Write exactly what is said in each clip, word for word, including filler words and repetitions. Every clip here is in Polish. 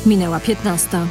Minęła piętnasta.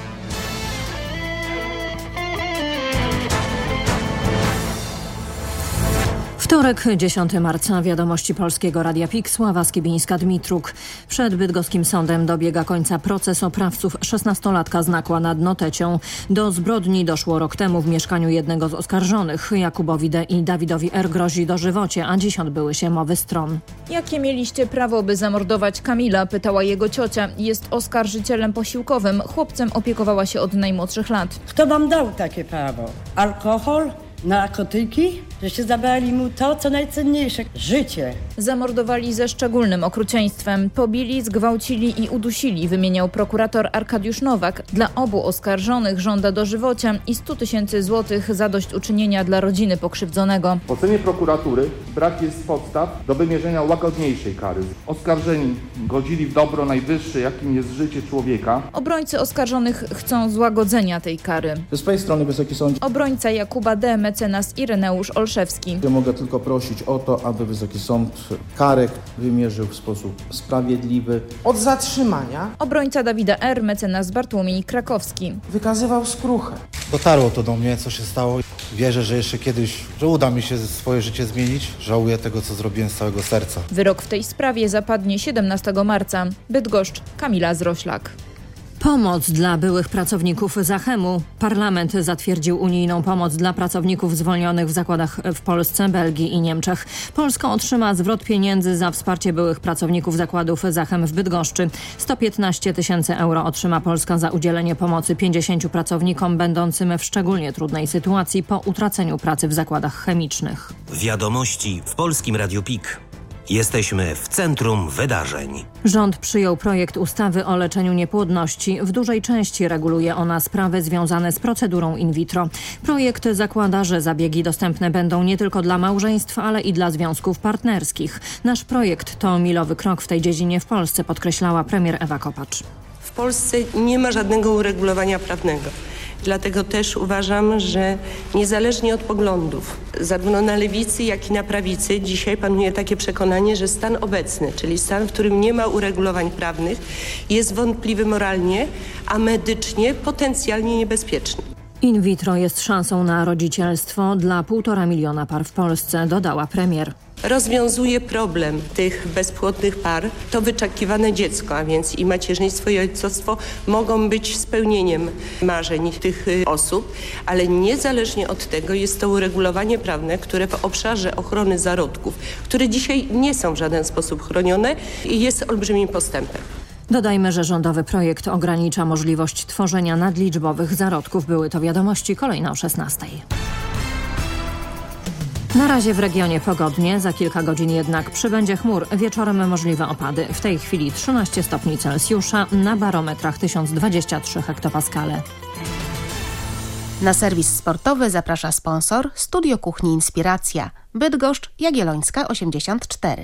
Wtorek, dziesiątego marca. Wiadomości Polskiego Radia P I K. Sława Skibińska-Dmitruk. Przed bydgoskim sądem dobiega końca proces oprawców szesnastolatka z Nakła nad Notecią. Do zbrodni doszło rok temu w mieszkaniu jednego z oskarżonych. Jakubowi D. i Dawidowi R. grozi dożywocie, a dziś odbyły się mowy stron. Jakie mieliście prawo, by zamordować Kamila? Pytała jego ciocia. Jest oskarżycielem posiłkowym. Chłopcem opiekowała się od najmłodszych lat. Kto wam dał takie prawo? Alkohol? Narkotyki? Żeście zabrali mu to, co najcenniejsze – życie. Zamordowali ze szczególnym okrucieństwem. Pobili, zgwałcili i udusili, wymieniał prokurator Arkadiusz Nowak. Dla obu oskarżonych żąda dożywocia i stu tysięcy złotych zadośćuczynienia dla rodziny pokrzywdzonego. W ocenie prokuratury brak jest podstaw do wymierzenia łagodniejszej kary. Oskarżeni godzili w dobro najwyższe, jakim jest życie człowieka. Obrońcy oskarżonych chcą złagodzenia tej kary. Ze swojej strony, Wysoki Sądzie, obrońca Jakuba D., mecenas Ireneusz Olszewski. Ja mogę tylko prosić o to, aby Wysoki Sąd karę wymierzył w sposób sprawiedliwy. Od zatrzymania obrońca Dawida R., mecenas Bartłomiej Krakowski. Wykazywał skruchę. Dotarło to do mnie, co się stało. Wierzę, że jeszcze kiedyś, że uda mi się swoje życie zmienić. Żałuję tego, co zrobiłem z całego serca. Wyrok w tej sprawie zapadnie siedemnastego marca. Bydgoszcz, Kamila Zroślak. Pomoc dla byłych pracowników Zachemu. Parlament zatwierdził unijną pomoc dla pracowników zwolnionych w zakładach w Polsce, Belgii i Niemczech. Polska otrzyma zwrot pieniędzy za wsparcie byłych pracowników zakładów Zachem w Bydgoszczy. sto piętnaście tysięcy euro otrzyma Polska za udzielenie pomocy pięćdziesięciu pracownikom będącym w szczególnie trudnej sytuacji po utraceniu pracy w zakładach chemicznych. Wiadomości w Polskim Radiu P I K. Jesteśmy w centrum wydarzeń. Rząd przyjął projekt ustawy o leczeniu niepłodności. W dużej części reguluje ona sprawy związane z procedurą in vitro. Projekt zakłada, że zabiegi dostępne będą nie tylko dla małżeństw, ale i dla związków partnerskich. Nasz projekt to milowy krok w tej dziedzinie w Polsce, podkreślała premier Ewa Kopacz. W Polsce nie ma żadnego uregulowania prawnego. Dlatego też uważam, że niezależnie od poglądów, zarówno na lewicy, jak i na prawicy, dzisiaj panuje takie przekonanie, że stan obecny, czyli stan, w którym nie ma uregulowań prawnych, jest wątpliwy moralnie, a medycznie potencjalnie niebezpieczny. In vitro jest szansą na rodzicielstwo dla półtora miliona par w Polsce, dodała premier. Rozwiązuje problem tych bezpłodnych par to wyczekiwane dziecko, a więc i macierzyństwo, i ojcostwo mogą być spełnieniem marzeń tych osób, ale niezależnie od tego jest to uregulowanie prawne, które w obszarze ochrony zarodków, które dzisiaj nie są w żaden sposób chronione, jest olbrzymim postępem. Dodajmy, że rządowy projekt ogranicza możliwość tworzenia nadliczbowych zarodków. Były to wiadomości, kolejne o szesnastej. Na razie w regionie pogodnie, za kilka godzin jednak przybędzie chmur, wieczorem możliwe opady. W tej chwili trzynaście stopni Celsjusza, na barometrach tysiąc dwadzieścia trzy hektopaskale. Na serwis sportowy zaprasza sponsor Studio Kuchni Inspiracja. Bydgoszcz, Jagiellońska osiemdziesiąt cztery.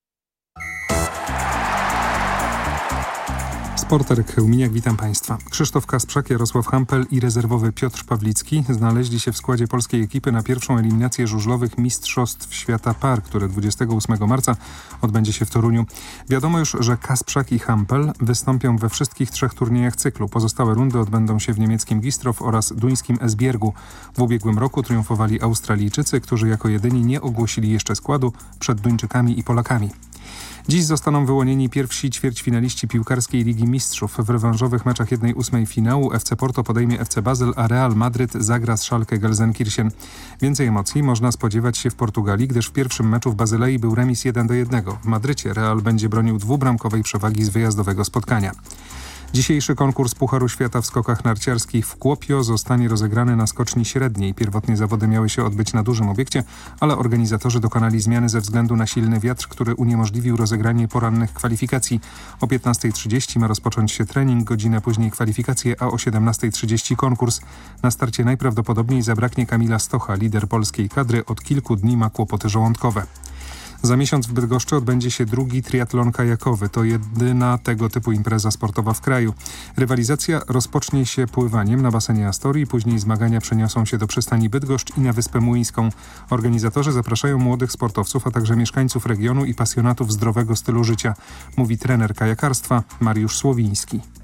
Sporter Chełminiak, witam Państwa. Krzysztof Kasprzak, Jarosław Hampel i rezerwowy Piotr Pawlicki znaleźli się w składzie polskiej ekipy na pierwszą eliminację żużlowych Mistrzostw Świata Par, które dwudziestego ósmego marca odbędzie się w Toruniu. Wiadomo już, że Kasprzak i Hampel wystąpią we wszystkich trzech turniejach cyklu. Pozostałe rundy odbędą się w niemieckim Gistrow oraz duńskim Esbjergu. W ubiegłym roku triumfowali Australijczycy, którzy jako jedyni nie ogłosili jeszcze składu przed Duńczykami i Polakami. Dziś zostaną wyłonieni pierwsi ćwierćfinaliści piłkarskiej Ligi Mistrzów. W rewanżowych meczach jednej ósmej finału F C Porto podejmie F C Basel, a Real Madryt zagra z Schalke Gelsenkirchen. Więcej emocji można spodziewać się w Portugalii, gdyż w pierwszym meczu w Bazylei był remis jeden do jednego. W Madrycie Real będzie bronił dwubramkowej przewagi z wyjazdowego spotkania. Dzisiejszy konkurs Pucharu Świata w skokach narciarskich w Kuopio zostanie rozegrany na skoczni średniej. Pierwotnie zawody miały się odbyć na dużym obiekcie, ale organizatorzy dokonali zmiany ze względu na silny wiatr, który uniemożliwił rozegranie porannych kwalifikacji. O piętnastej trzydzieści ma rozpocząć się trening, godzinę później kwalifikacje, a o siedemnastej trzydzieści konkurs. Na starcie najprawdopodobniej zabraknie Kamila Stocha, lider polskiej kadry. Od kilku dni ma kłopoty żołądkowe. Za miesiąc w Bydgoszczy odbędzie się drugi triatlon kajakowy. To jedyna tego typu impreza sportowa w kraju. Rywalizacja rozpocznie się pływaniem na basenie Astorii, później zmagania przeniosą się do przystani Bydgoszcz i na Wyspę Młyńską. Organizatorzy zapraszają młodych sportowców, a także mieszkańców regionu i pasjonatów zdrowego stylu życia, mówi trener kajakarstwa Mariusz Słowiński.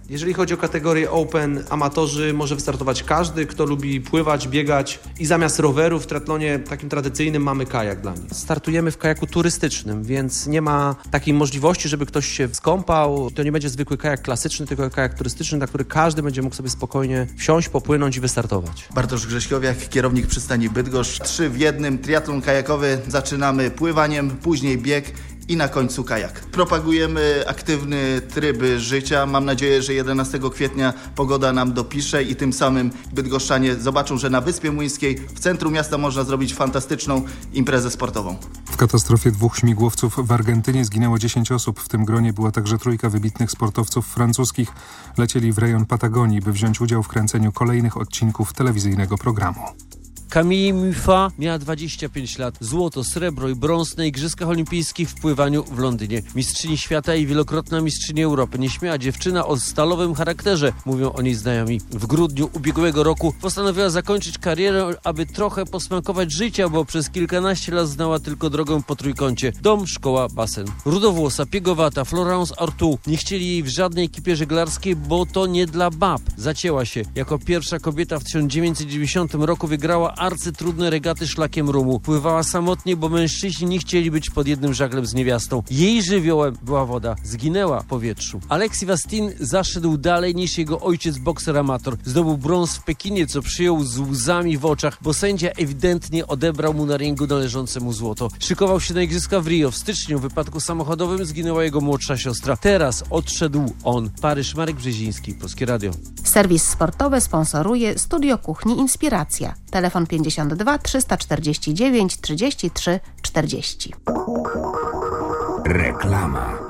Jeżeli chodzi o kategorię Open amatorzy, może wystartować każdy, kto lubi pływać, biegać i zamiast roweru w triatlonie takim tradycyjnym mamy kajak dla nich. Startujemy w kajaku turystycznym, więc nie ma takiej możliwości, żeby ktoś się skąpał. To nie będzie zwykły kajak klasyczny, tylko kajak turystyczny, na który każdy będzie mógł sobie spokojnie wsiąść, popłynąć i wystartować. Bartosz Grześkowiak, kierownik przystani Bydgoszcz. Trzy w jednym, triatlon kajakowy. Zaczynamy pływaniem, później bieg i na końcu kajak. Propagujemy aktywny tryb życia. Mam nadzieję, że jedenastego kwietnia pogoda nam dopisze i tym samym bydgoszczanie zobaczą, że na Wyspie Młyńskiej w centrum miasta można zrobić fantastyczną imprezę sportową. W katastrofie dwóch śmigłowców w Argentynie zginęło dziesięć osób. W tym gronie była także trójka wybitnych sportowców francuskich. Lecieli w rejon Patagonii, by wziąć udział w kręceniu kolejnych odcinków telewizyjnego programu. Camille Muffa miała dwadzieścia pięć lat. Złoto, srebro i brąz na Igrzyskach Olimpijskich w pływaniu w Londynie. Mistrzyni świata i wielokrotna mistrzyni Europy. Nieśmiała dziewczyna o stalowym charakterze, mówią o niej znajomi. W grudniu ubiegłego roku postanowiła zakończyć karierę, aby trochę posmakować życia, bo przez kilkanaście lat znała tylko drogę po trójkącie. Dom, szkoła, basen. Rudowłosa, piegowata, Florence Artaud. Nie chcieli jej w żadnej ekipie żeglarskiej, bo to nie dla bab. Zacięła się. Jako pierwsza kobieta w tysiąc dziewięćset dziewięćdziesiątym roku wygrała arcytrudne regaty szlakiem rumu. Pływała samotnie, bo mężczyźni nie chcieli być pod jednym żaglem z niewiastą. Jej żywiołem była woda. Zginęła w powietrzu. Alexis Vastin zaszedł dalej niż jego ojciec bokser amator. Zdobył brąz w Pekinie, co przyjął z łzami w oczach, bo sędzia ewidentnie odebrał mu na ringu należące mu złoto. Szykował się na igrzyska w Rio. W styczniu w wypadku samochodowym zginęła jego młodsza siostra. Teraz odszedł on. Paryż, Marek Brzeziński, Polskie Radio. Serwis sportowy sponsoruje Studio Kuchni Inspiracja. Telefon pięćdziesiąt dwa trzysta czterdzieści dziewięć trzydzieści trzy czterdzieści. Reklama.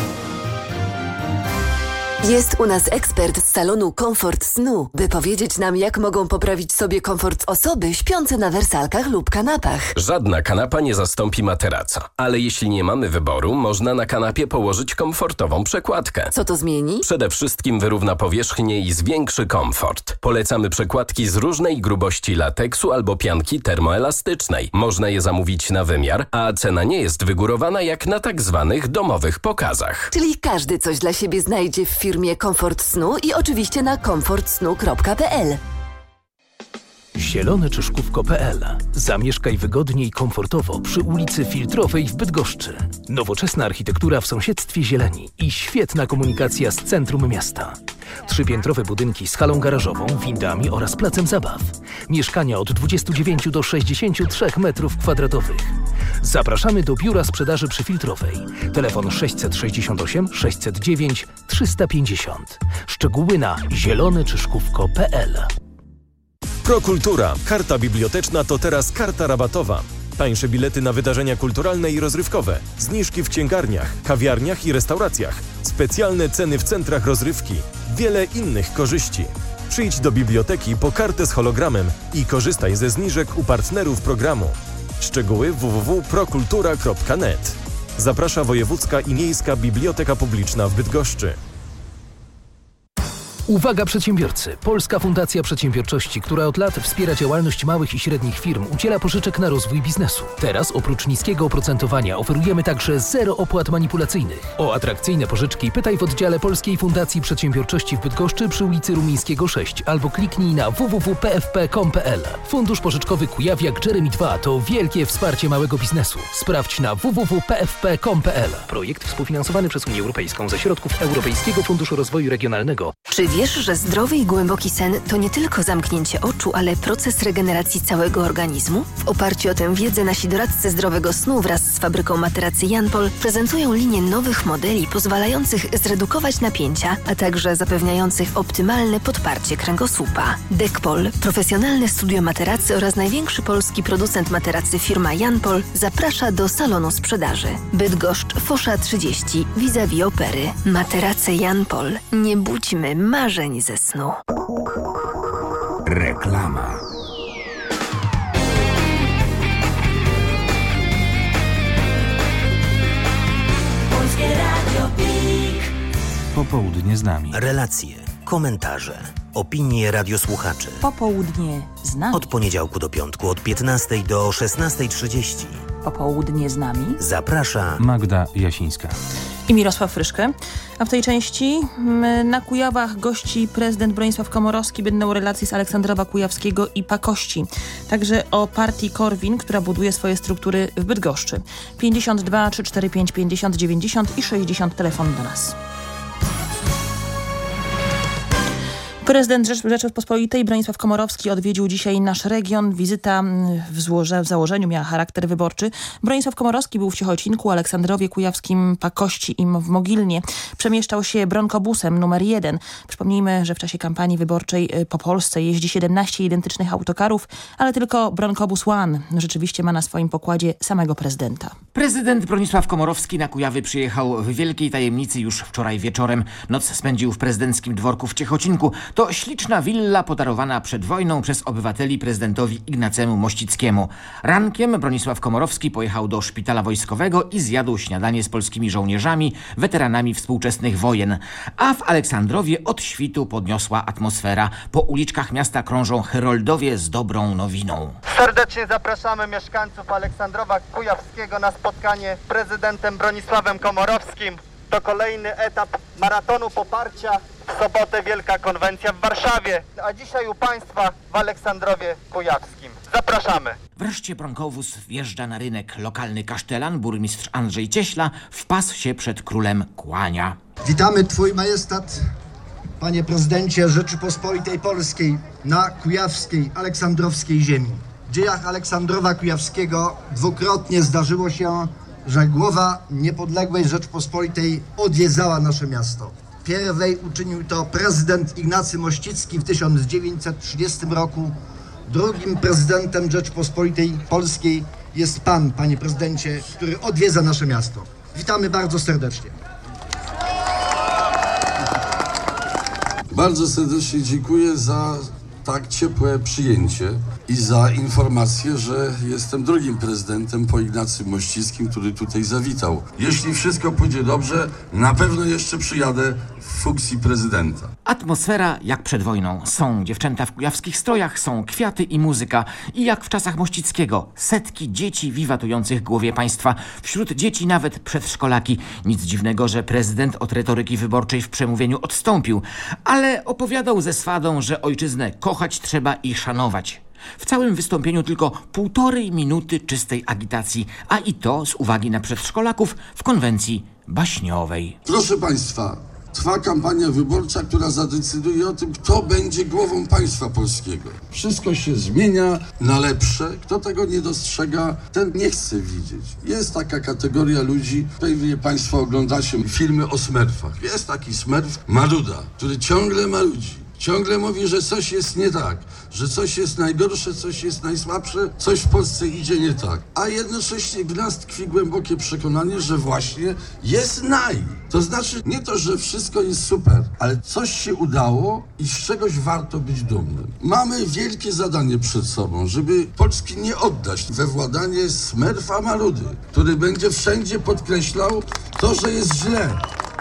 Jest u nas ekspert z salonu Komfort Snu, by powiedzieć nam, jak mogą poprawić sobie komfort osoby śpiące na wersalkach lub kanapach. Żadna kanapa nie zastąpi materaca, ale jeśli nie mamy wyboru, można na kanapie położyć komfortową przekładkę. Co to zmieni? Przede wszystkim wyrówna powierzchnię i zwiększy komfort. Polecamy przekładki z różnej grubości lateksu albo pianki termoelastycznej. Można je zamówić na wymiar, a cena nie jest wygórowana jak na tak zwanych domowych pokazach. Czyli każdy coś dla siebie znajdzie w firmie firmie Komfort Snu i oczywiście na komfort snu kropka p l. zielone czyszkówko kropka p l. Zamieszkaj wygodnie i komfortowo przy ulicy Filtrowej w Bydgoszczy. Nowoczesna architektura w sąsiedztwie zieleni i świetna komunikacja z centrum miasta. Trzypiętrowe budynki z halą garażową, windami oraz placem zabaw. Mieszkania od dwudziestu dziewięciu do sześćdziesięciu trzech metrów kwadratowych. Zapraszamy do biura sprzedaży przy Filtrowej. Telefon sześćset sześćdziesiąt osiem sześćset dziewięć trzysta pięćdziesiąt. Szczegóły na zielone czyszkówko kropka p l. Prokultura. Karta biblioteczna to teraz karta rabatowa. Tańsze bilety na wydarzenia kulturalne i rozrywkowe. Zniżki w księgarniach, kawiarniach i restauracjach. Specjalne ceny w centrach rozrywki. Wiele innych korzyści. Przyjdź do biblioteki po kartę z hologramem i korzystaj ze zniżek u partnerów programu. Szczegóły w w w kropka prokultura kropka net. Zaprasza Wojewódzka i Miejska Biblioteka Publiczna w Bydgoszczy. Uwaga przedsiębiorcy! Polska Fundacja Przedsiębiorczości, która od lat wspiera działalność małych i średnich firm, udziela pożyczek na rozwój biznesu. Teraz oprócz niskiego oprocentowania oferujemy także zero opłat manipulacyjnych. O atrakcyjne pożyczki pytaj w oddziale Polskiej Fundacji Przedsiębiorczości w Bydgoszczy przy ulicy Rumińskiego sześć albo kliknij na w w w kropka p f p kropka com kropka p l. Fundusz pożyczkowy Kujawiak Jeremy dwa to wielkie wsparcie małego biznesu. Sprawdź na w w w kropka p f p kropka com kropka p l. Projekt współfinansowany przez Unię Europejską ze środków Europejskiego Funduszu Rozwoju Regionalnego. Czy wiesz, że zdrowy i głęboki sen to nie tylko zamknięcie oczu, ale proces regeneracji całego organizmu? W oparciu o tę wiedzę nasi doradcy zdrowego snu wraz z fabryką materacy Janpol prezentują linię nowych modeli pozwalających zredukować napięcia, a także zapewniających optymalne podparcie kręgosłupa. Dekpol, profesjonalne studio materacy oraz największy polski producent materacy firma Janpol zaprasza do salonu sprzedaży. Bydgoszcz, Fosza trzydzieści, vis-a-vis Opery. Materace Janpol. Nie budźmy marzeń ze snu. Reklama. Polskie Radio Pik. Popołudnie z nami. Relacje, komentarze, opinie radiosłuchaczy. Popołudnie z nami. Od poniedziałku do piątku od piętnastej do szesnastej trzydzieści. Popołudnie z nami. Zaprasza Magda Jasińska. i Mirosław Fryszkę. A w tej części na Kujawach gości prezydent Bronisław Komorowski. Będą relacje z Aleksandrowa Kujawskiego i Pakości. Także o partii Korwin, która buduje swoje struktury w Bydgoszczy. pięćdziesiąt dwa trzysta czterdzieści pięć pięćdziesiąt dziewięćdziesiąt i sześćdziesiąt telefon do nas. Prezydent Rzeczypospolitej Bronisław Komorowski odwiedził dzisiaj nasz region. Wizyta w, złoże, w założeniu miała charakter wyborczy. Bronisław Komorowski był w Ciechocinku, Aleksandrowie Kujawskim, Pakości i w Mogilnie. Przemieszczał się bronkobusem numer jeden. Przypomnijmy, że w czasie kampanii wyborczej po Polsce jeździ siedemnaście identycznych autokarów, ale tylko bronkobus One rzeczywiście ma na swoim pokładzie samego prezydenta. Prezydent Bronisław Komorowski na Kujawy przyjechał w wielkiej tajemnicy już wczoraj wieczorem. Noc spędził w prezydenckim dworku w Ciechocinku. To śliczna willa podarowana przed wojną przez obywateli prezydentowi Ignacemu Mościckiemu. Rankiem Bronisław Komorowski pojechał do szpitala wojskowego i zjadł śniadanie z polskimi żołnierzami, weteranami współczesnych wojen. A w Aleksandrowie od świtu podniosła atmosfera. Po uliczkach miasta krążą heroldowie z dobrą nowiną. Serdecznie zapraszamy mieszkańców Aleksandrowa Kujawskiego na spotkanie z prezydentem Bronisławem Komorowskim. To kolejny etap maratonu poparcia. W sobotę Wielka Konwencja w Warszawie, a dzisiaj u Państwa w Aleksandrowie Kujawskim. Zapraszamy. Wreszcie bronkowóz wjeżdża na rynek. Lokalny kasztelan, burmistrz Andrzej Cieśla, wpasł się przed królem, kłania. Witamy Twój Majestat, Panie Prezydencie Rzeczypospolitej Polskiej na kujawskiej, aleksandrowskiej ziemi. W dziejach Aleksandrowa Kujawskiego dwukrotnie zdarzyło się, że głowa niepodległej Rzeczypospolitej odwiedzała nasze miasto. Pierwej uczynił to prezydent Ignacy Mościcki w tysiąc dziewięćset trzydziestym roku. Drugim prezydentem Rzeczypospolitej Polskiej jest pan, panie prezydencie, który odwiedza nasze miasto. Witamy bardzo serdecznie. Bardzo serdecznie dziękuję za tak ciepłe przyjęcie i za informację, że jestem drugim prezydentem po Ignacym Mościckim, który tutaj zawitał. Jeśli wszystko pójdzie dobrze, na pewno jeszcze przyjadę w funkcji prezydenta. Atmosfera jak przed wojną. Są dziewczęta w kujawskich strojach, są kwiaty i muzyka. I jak w czasach Mościckiego, setki dzieci wiwatujących głowie państwa. Wśród dzieci nawet przedszkolaki. Nic dziwnego, że prezydent od retoryki wyborczej w przemówieniu odstąpił. Ale opowiadał ze swadą, że ojczyznę kochać trzeba i szanować. W całym wystąpieniu tylko półtorej minuty czystej agitacji, a i to z uwagi na przedszkolaków w konwencji baśniowej. Proszę Państwa, trwa kampania wyborcza, która zadecyduje o tym, kto będzie głową państwa polskiego. Wszystko się zmienia na lepsze. Kto tego nie dostrzega, ten nie chce widzieć. Jest taka kategoria ludzi, pewnie Państwo oglądacie filmy o smerfach. Jest taki smerf Maruda, który ciągle marudzi. Ciągle mówi, że coś jest nie tak, że coś jest najgorsze, coś jest najsłabsze, coś w Polsce idzie nie tak. A jednocześnie w nas tkwi głębokie przekonanie, że właśnie jest naj. To znaczy nie to, że wszystko jest super, ale coś się udało i z czegoś warto być dumnym. Mamy wielkie zadanie przed sobą, żeby Polski nie oddać we władanie smerfa Marudy, który będzie wszędzie podkreślał to, że jest źle.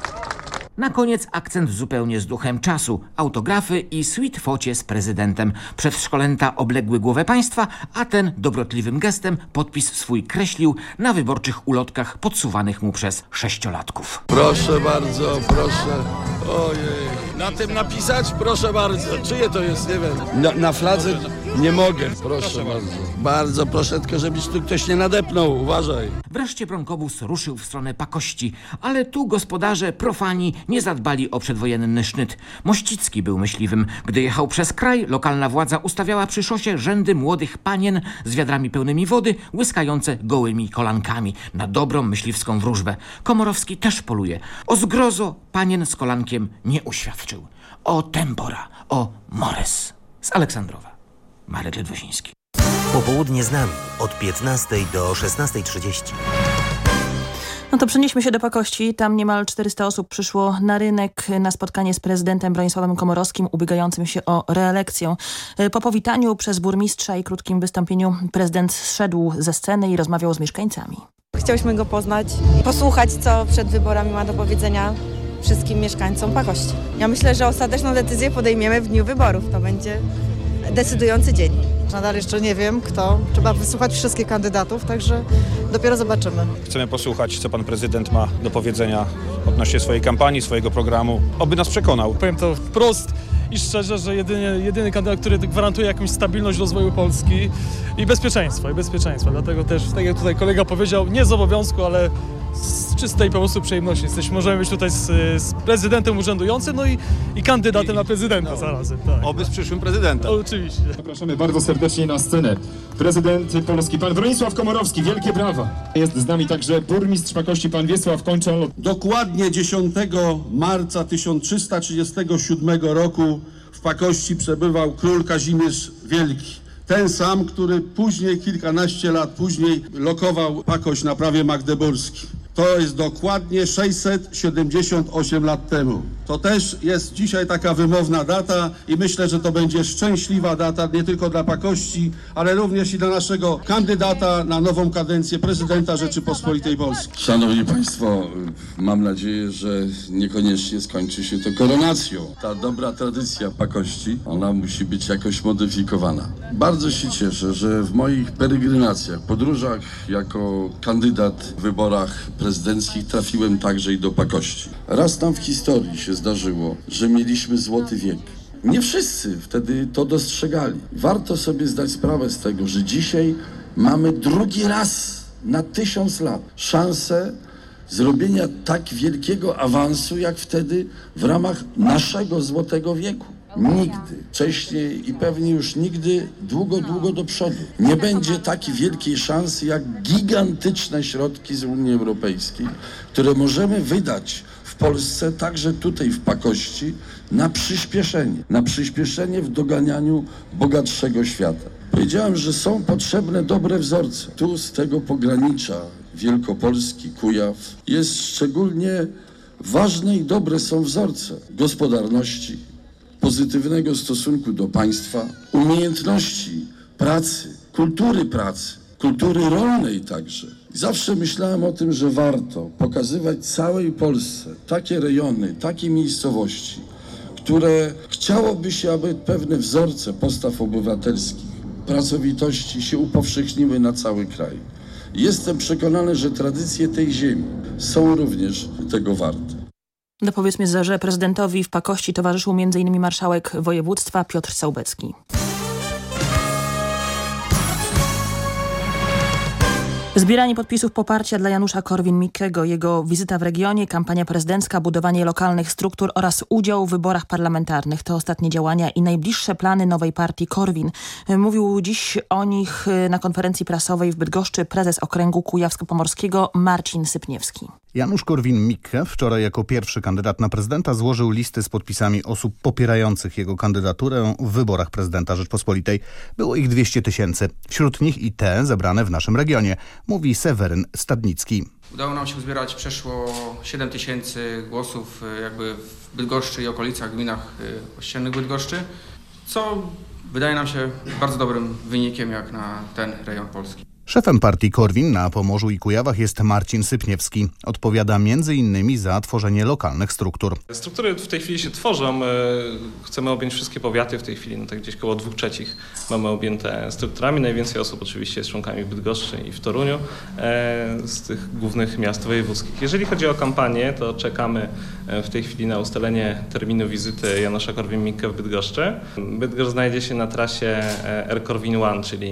Na koniec akcent zupełnie z duchem czasu. Autografy i sweet focie z prezydentem. Przedszkolęta obległy głowę państwa, a ten dobrotliwym gestem podpis swój kreślił na wyborczych ulotkach podsuwanych mu przez sześciolatków. Proszę bardzo, proszę. Ojej. Na tym napisać? Proszę bardzo. Czyje to jest? Nie wiem. Na, na fladze nie mogę. Proszę bardzo. Bardzo proszę, tylko żebyś tu ktoś nie nadepnął. Uważaj. Wreszcie bronkobus ruszył w stronę Pakości, ale tu gospodarze profani nie zadbali o przedwojenny sznyt. Mościcki był myśliwym. Gdy jechał przez kraj, lokalna władza ustawiała przy szosie rzędy młodych panien z wiadrami pełnymi wody, łyskające gołymi kolankami na dobrą myśliwską wróżbę. Komorowski też poluje. O zgrozo panien z kolankiem nie uświadczył. O tempora, o mores. Z Aleksandrowa. Marek Ledwosiński. Popołudnie z nami od piętnastej do szesnastej trzydzieści. No to przenieśmy się do Pakości. Tam niemal czterysta osób przyszło na rynek na spotkanie z prezydentem Bronisławem Komorowskim, ubiegającym się o reelekcję. Po powitaniu przez burmistrza i krótkim wystąpieniu prezydent zszedł ze sceny i rozmawiał z mieszkańcami. Chciałyśmy go poznać, posłuchać, co przed wyborami ma do powiedzenia wszystkim mieszkańcom Pakości. Ja myślę, że ostateczną decyzję podejmiemy w dniu wyborów. To będzie decydujący dzień. Nadal jeszcze nie wiem kto. Trzeba wysłuchać wszystkich kandydatów, także dopiero zobaczymy. Chcemy posłuchać, co pan prezydent ma do powiedzenia odnośnie swojej kampanii, swojego programu. Oby nas przekonał. Powiem to wprost i szczerze, że jedynie, jedyny kandydat, który gwarantuje jakąś stabilność rozwoju Polski i bezpieczeństwo, i bezpieczeństwo. Dlatego też, tak jak tutaj kolega powiedział, nie z obowiązku, ale z czystej po prostu przyjemności. Jesteśmy, możemy być tutaj z, z prezydentem urzędującym, no i, i kandydatem I, na prezydenta no, zarazem. Tak, oby z przyszłym prezydentem. Oczywiście. Zapraszamy bardzo serdecznie na scenę. Prezydent Polski, pan Bronisław Komorowski. Wielkie brawa. Jest z nami także burmistrz Pakości, pan Wiesław Kończal. Dokładnie dziesiątego marca tysiąc trzysta trzydziestego siódmego roku w Pakości przebywał król Kazimierz Wielki. Ten sam, który później, kilkanaście lat później lokował Pakość na prawie magdeburskim. To jest dokładnie sześćset siedemdziesiąt osiem lat temu. To też jest dzisiaj taka wymowna data i myślę, że to będzie szczęśliwa data nie tylko dla Pakości, ale również i dla naszego kandydata na nową kadencję prezydenta Rzeczypospolitej Polskiej. Szanowni Państwo, mam nadzieję, że niekoniecznie skończy się to koronacją. Ta dobra tradycja Pakości, ona musi być jakoś modyfikowana. Bardzo się cieszę, że w moich peregrinacjach, podróżach jako kandydat w wyborach prezydenckich trafiłem także i do Pakości. Raz tam w historii się zdarzyło, że mieliśmy złoty wiek. Nie wszyscy wtedy to dostrzegali. Warto sobie zdać sprawę z tego, że dzisiaj mamy drugi raz na tysiąc lat szansę zrobienia tak wielkiego awansu, jak wtedy w ramach naszego złotego wieku. Nigdy, wcześniej i pewnie już nigdy, długo, długo do przodu nie będzie takiej wielkiej szansy jak gigantyczne środki z Unii Europejskiej, które możemy wydać w Polsce, także tutaj w Pakości, na przyspieszenie, na przyspieszenie w doganianiu bogatszego świata. Powiedziałem, że są potrzebne dobre wzorce. Tu z tego pogranicza Wielkopolski, Kujaw jest szczególnie ważne i dobre są wzorce gospodarności, pozytywnego stosunku do państwa, umiejętności pracy, kultury pracy, kultury rolnej także. Zawsze myślałem o tym, że warto pokazywać całej Polsce takie rejony, takie miejscowości, które chciałoby się, aby pewne wzorce postaw obywatelskich, pracowitości się upowszechniły na cały kraj. Jestem przekonany, że tradycje tej ziemi są również tego warte. Dopowiedzmy, że prezydentowi w Pakości towarzyszył między innymi marszałek województwa Piotr Sołbecki. Zbieranie podpisów poparcia dla Janusza Korwin-Mikkego, jego wizyta w regionie, kampania prezydencka, budowanie lokalnych struktur oraz udział w wyborach parlamentarnych to ostatnie działania i najbliższe plany nowej partii Korwin. Mówił dziś o nich na konferencji prasowej w Bydgoszczy prezes Okręgu Kujawsko-Pomorskiego Marcin Sypniewski. Janusz Korwin-Mikke wczoraj jako pierwszy kandydat na prezydenta złożył listy z podpisami osób popierających jego kandydaturę w wyborach prezydenta Rzeczpospolitej. Było ich dwieście tysięcy. Wśród nich i te zebrane w naszym regionie, mówi Seweryn Stadnicki. Udało nam się uzbierać przeszło siedem tysięcy głosów jakby w Bydgoszczy i okolicach, gminach ościennych Bydgoszczy, co wydaje nam się bardzo dobrym wynikiem jak na ten rejon Polski. Szefem partii Korwin na Pomorzu i Kujawach jest Marcin Sypniewski. Odpowiada między innymi za tworzenie lokalnych struktur. Struktury w tej chwili się tworzą. Chcemy objąć wszystkie powiaty w tej chwili, no tak gdzieś koło dwóch trzecich mamy objęte strukturami. Najwięcej osób oczywiście jest członkami w Bydgoszczy i w Toruniu z tych głównych miast wojewódzkich. Jeżeli chodzi o kampanię, to czekamy w tej chwili na ustalenie terminu wizyty Janusza Korwin-Mikke w Bydgoszczy. Bydgoszcz znajdzie się na trasie Air Korwin One, czyli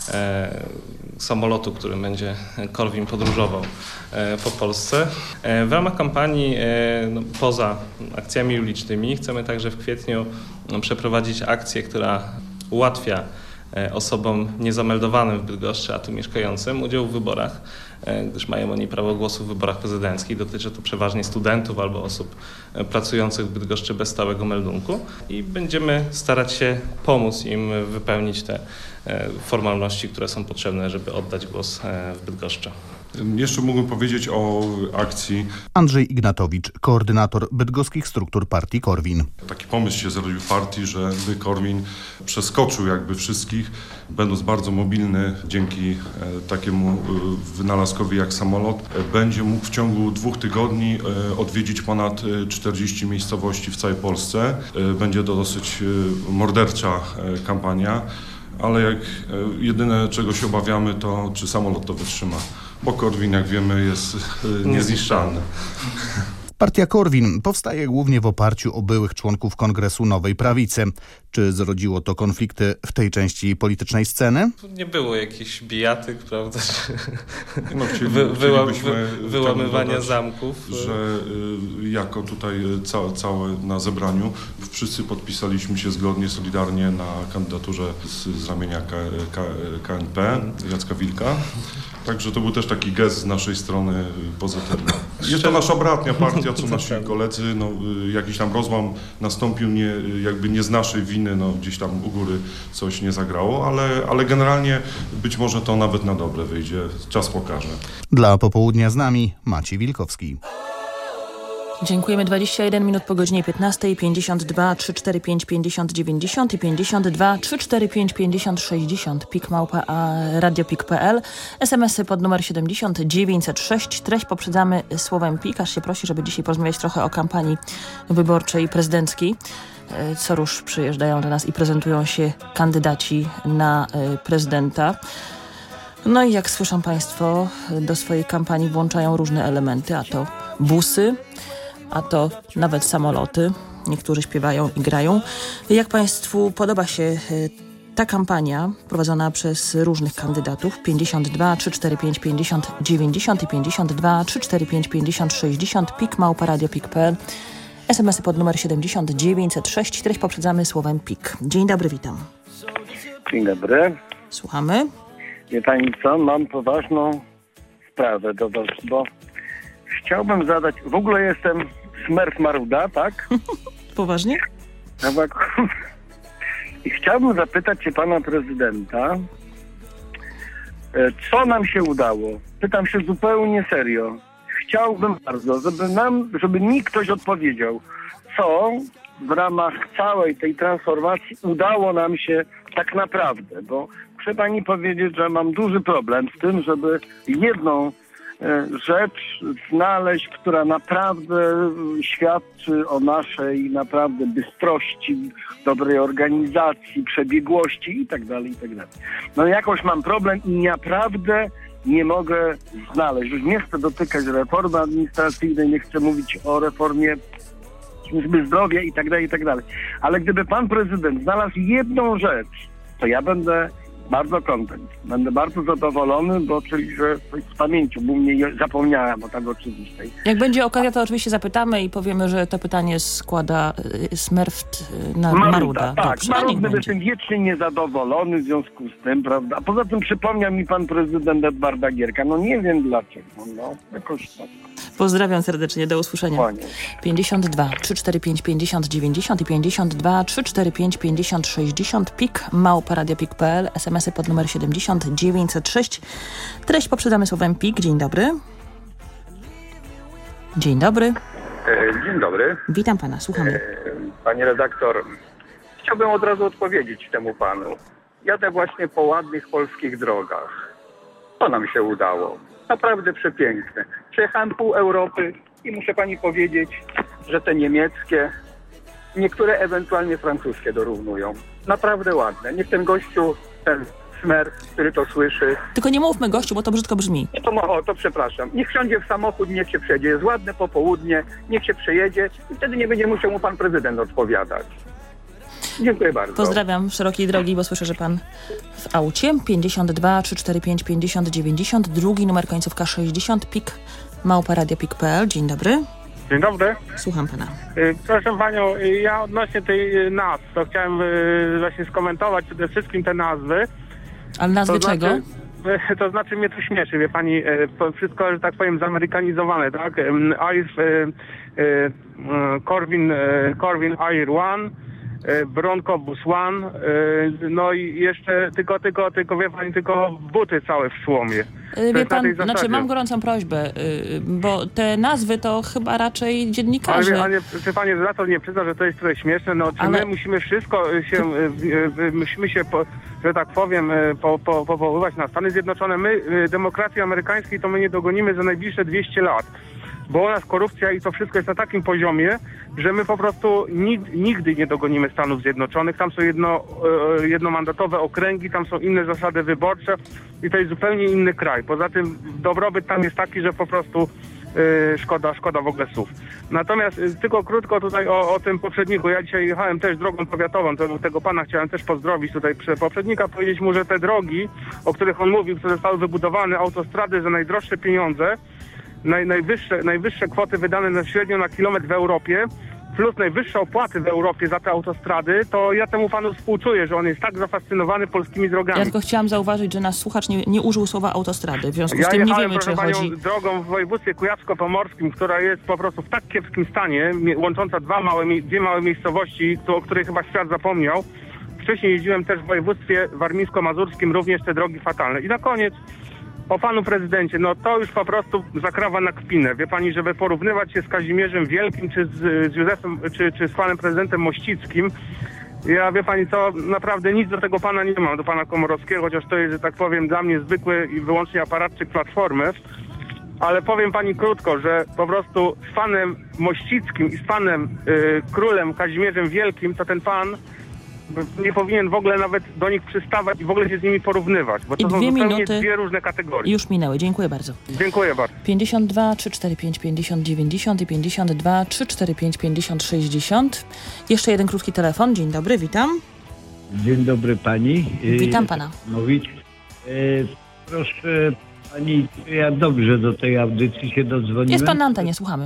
samolotu, którym będzie Korwin podróżował po Polsce. W ramach kampanii, no, poza akcjami ulicznymi, chcemy także w kwietniu no, przeprowadzić akcję, która ułatwia osobom niezameldowanym w Bydgoszczy, a tu mieszkającym, udział w wyborach, gdyż mają oni prawo głosu w wyborach prezydenckich. Dotyczy to przeważnie studentów albo osób pracujących w Bydgoszczy bez stałego meldunku i będziemy starać się pomóc im wypełnić te formalności, które są potrzebne, żeby oddać głos w Bydgoszczy. Jeszcze mógłbym powiedzieć o akcji. Andrzej Ignatowicz, koordynator bydgoskich struktur partii Korwin. Taki pomysł się zrodził w partii, żeby Korwin przeskoczył jakby wszystkich, będąc bardzo mobilny dzięki takiemu wynalazkowi jak samolot, będzie mógł w ciągu dwóch tygodni odwiedzić ponad czterdzieści miejscowości w całej Polsce. Będzie to dosyć mordercza kampania. ale jak jedyne czego się obawiamy, to czy samolot to wytrzyma, bo Korwin, jak wiemy, jest niezniszczalny. Partia Korwin powstaje głównie w oparciu o byłych członków Kongresu Nowej Prawicy. Czy zrodziło to konflikty w tej części politycznej sceny? Nie było jakichś bijatyk, prawda? No, chcieli, wy, wyła, wy, wy, wyłamywania dodać, zamków. Że y, jako tutaj ca, całe na zebraniu wszyscy podpisaliśmy się zgodnie, solidarnie na kandydaturze z, z ramienia K, K, K N P, Jacka Wilka. Także to był też taki gest z naszej strony pozytywny. Jest to nasza bratnia partia, co nasi koledzy, no, jakiś tam rozłam nastąpił, nie, jakby nie z naszej winy, no, gdzieś tam u góry coś nie zagrało, ale, ale generalnie być może to nawet na dobre wyjdzie, czas pokaże. Dla Popołudnia z nami Maciej Wilkowski. Dziękujemy. dwadzieścia jeden minut po godzinie piętnastej, pięćdziesiąt dwa trzy cztery pięć pięćdziesiąt dziewięćdziesiąt i pięćdziesiąt dwa trzy cztery pięć pięćdziesiąt sześćdziesiąt, pik małpa radiopik kropka p l, es em esy pod numer siedemdziesiąt dziewięćset sześć. Treść poprzedzamy słowem pik, aż się prosi, żeby dzisiaj porozmawiać trochę o kampanii wyborczej prezydenckiej. Co rusz przyjeżdżają do nas i prezentują się kandydaci na prezydenta. No i jak słyszą Państwo, do swojej kampanii włączają różne elementy, a to busy, a to nawet samoloty. Niektórzy śpiewają i grają. Jak Państwu podoba się ta kampania prowadzona przez różnych kandydatów? pięćdziesiąt dwa trzy cztery pięć pięćdziesiąt dziewięćdziesiąt i pięćdziesiąt dwa trzy cztery pięć pięćdziesiąt sześćdziesiąt, pik małpa radiopik kropka p l, es em esy pod numer siedemdziesiąt dziewięćset sześć. Treść poprzedzamy słowem pik. Dzień dobry, witam. Dzień dobry. Słuchamy. Wie pani co, mam poważną sprawę do was, bo chciałbym zadać, w ogóle jestem Smurf Maruda, tak? Poważnie? Tak. I chciałbym zapytać się pana prezydenta, co nam się udało? Pytam się zupełnie serio. Chciałbym bardzo, żeby nam, żeby mi ktoś odpowiedział, co w ramach całej tej transformacji udało nam się tak naprawdę, bo muszę pani powiedzieć, że mam duży problem z tym, żeby jedną e, rzecz znaleźć, która naprawdę świadczy o naszej naprawdę bystrości, dobrej organizacji, przebiegłości i tak dalej, i tak dalej. No jakoś mam problem i naprawdę nie mogę znaleźć. Już nie chcę dotykać reformy administracyjnej, nie chcę mówić o reformie służby zdrowia i tak dalej, i tak dalej. Ale gdyby pan prezydent znalazł jedną rzecz, to ja będę bardzo kontent. Będę bardzo zadowolony, bo czyli, że coś z pamięcią, bo mnie zapomniałem o tak oczywistej. Jak będzie okazja, to oczywiście zapytamy i powiemy, że to pytanie składa Smurf na Maruda. Maruda. Tak, Dobrze, Marudny jestem wiecznie niezadowolony w związku z tym, prawda? A poza tym przypomniał mi pan prezydent Edwarda Gierka. No nie wiem dlaczego. No, jakoś tak. Pozdrawiam serdecznie, do usłyszenia. pięćdziesiąt dwa trzy cztery pięć pięćdziesiąt dziewięćdziesiąt i pięćdziesiąt dwa trzy cztery pięć pięćdziesiąt sześćdziesiąt, pik małpa radiopik kropka p l, es em esy pod numer siedemdziesiąt dziewięćset sześć. Treść poprzedzamy słowem pik. Dzień dobry. Dzień dobry. Dzień dobry. Witam pana, słuchamy. Panie redaktor, chciałbym od razu odpowiedzieć temu panu. Jadę właśnie po ładnych polskich drogach. To nam się udało. Naprawdę przepiękne. Przejechałem pół Europy i muszę pani powiedzieć, że te niemieckie, niektóre ewentualnie francuskie dorównują. Naprawdę ładne. Niech ten gościu, ten Smer, który to słyszy... Tylko nie mówmy gościu, bo to brzydko brzmi. To, o, to przepraszam. Niech wsiądzie w samochód, niech się przejedzie. Jest ładne popołudnie, niech się przejedzie i wtedy nie będzie musiał mu pan prezydent odpowiadać. Dziękuję bardzo. Pozdrawiam szerokiej drogi, bo słyszę, że pan w aucie. pięćdziesiąt dwa trzy cztery pięć pięćdziesiąt dziewięćdziesiąt, drugi numer końcówka sześćdziesiąt, pik małpa radiopik kropka p l. Dzień dobry. Dzień dobry. Słucham pana. Proszę panią, ja odnośnie tej nazw, to chciałem właśnie skomentować przede wszystkim te nazwy. Ale nazwy to czego? Znaczy, to znaczy mnie to śmieszy, wie pani, wszystko, że tak powiem, zamerykanizowane, tak? Air, Corvin, Corvin Air One, Bronco Bus One, no i jeszcze tylko, tylko, tylko wie pani, tylko buty całe w słomie. Wie pan, znaczy mam gorącą prośbę, bo te nazwy to chyba raczej dziennikarze. Ale, ale czy pani za to nie przyzna, że to jest trochę śmieszne? No, czy ale... my musimy wszystko się, musimy się, po, że tak powiem, po, po, powoływać na Stany Zjednoczone. My demokracji amerykańskiej to my nie dogonimy za najbliższe dwieście lat. bo u nas korupcja i to wszystko jest na takim poziomie, że my po prostu nigdy, nigdy nie dogonimy Stanów Zjednoczonych. Tam są jedno, jednomandatowe okręgi, tam są inne zasady wyborcze i to jest zupełnie inny kraj. Poza tym dobrobyt tam jest taki, że po prostu Yy, szkoda, szkoda w ogóle słów. Natomiast yy, tylko krótko tutaj o, o tym poprzedniku. Ja dzisiaj jechałem też drogą powiatową, to tego pana chciałem też pozdrowić tutaj przy poprzednika, powiedzieć mu, że te drogi, o których on mówił, które zostały wybudowane, autostrady za najdroższe pieniądze, naj, najwyższe, najwyższe kwoty wydane na średnio na kilometr w Europie, plus najwyższe opłaty w Europie za te autostrady, to ja temu panu współczuję, że on jest tak zafascynowany polskimi drogami. Ja tylko chciałam zauważyć, że nasz słuchacz nie, nie użył słowa autostrady, w związku ja z tym nie jechałem, wiemy, czy panią, chodzi... drogą w województwie kujawsko-pomorskim, która jest po prostu w tak kiepskim stanie, łącząca dwa małe, dwie małe miejscowości, o których chyba świat zapomniał. Wcześniej jeździłem też w województwie warmińsko-mazurskim, również te drogi fatalne. I na koniec o panu prezydencie, no to już po prostu zakrawa na kpinę. Wie pani, żeby porównywać się z Kazimierzem Wielkim, czy z, z Józefem, czy, czy z panem prezydentem Mościckim, ja, wie pani co, naprawdę nic do tego pana nie mam, do pana Komorowskiego, chociaż to jest, że tak powiem, dla mnie zwykły i wyłącznie aparatczyk Platformy. Ale powiem pani krótko, że po prostu z panem Mościckim i z panem y, królem Kazimierzem Wielkim, to ten pan nie powinien w ogóle nawet do nich przystawać i w ogóle się z nimi porównywać, bo to I są dwie zupełnie minuty dwie różne kategorie. już minęły. Dziękuję bardzo. Dziękuję bardzo. pięćdziesiąt dwa trzysta czterdzieści pięć pięćdziesiąt dziewięćdziesiąt i pięćdziesiąt dwa trzysta czterdzieści pięć pięćdziesiąt sześćdziesiąt. Jeszcze jeden krótki telefon. Dzień dobry, witam. Dzień dobry pani. Witam pana. Mówić. E, proszę pani, czy ja dobrze do tej audycji się dodzwoniłem? Jest pan na antenie, słuchamy.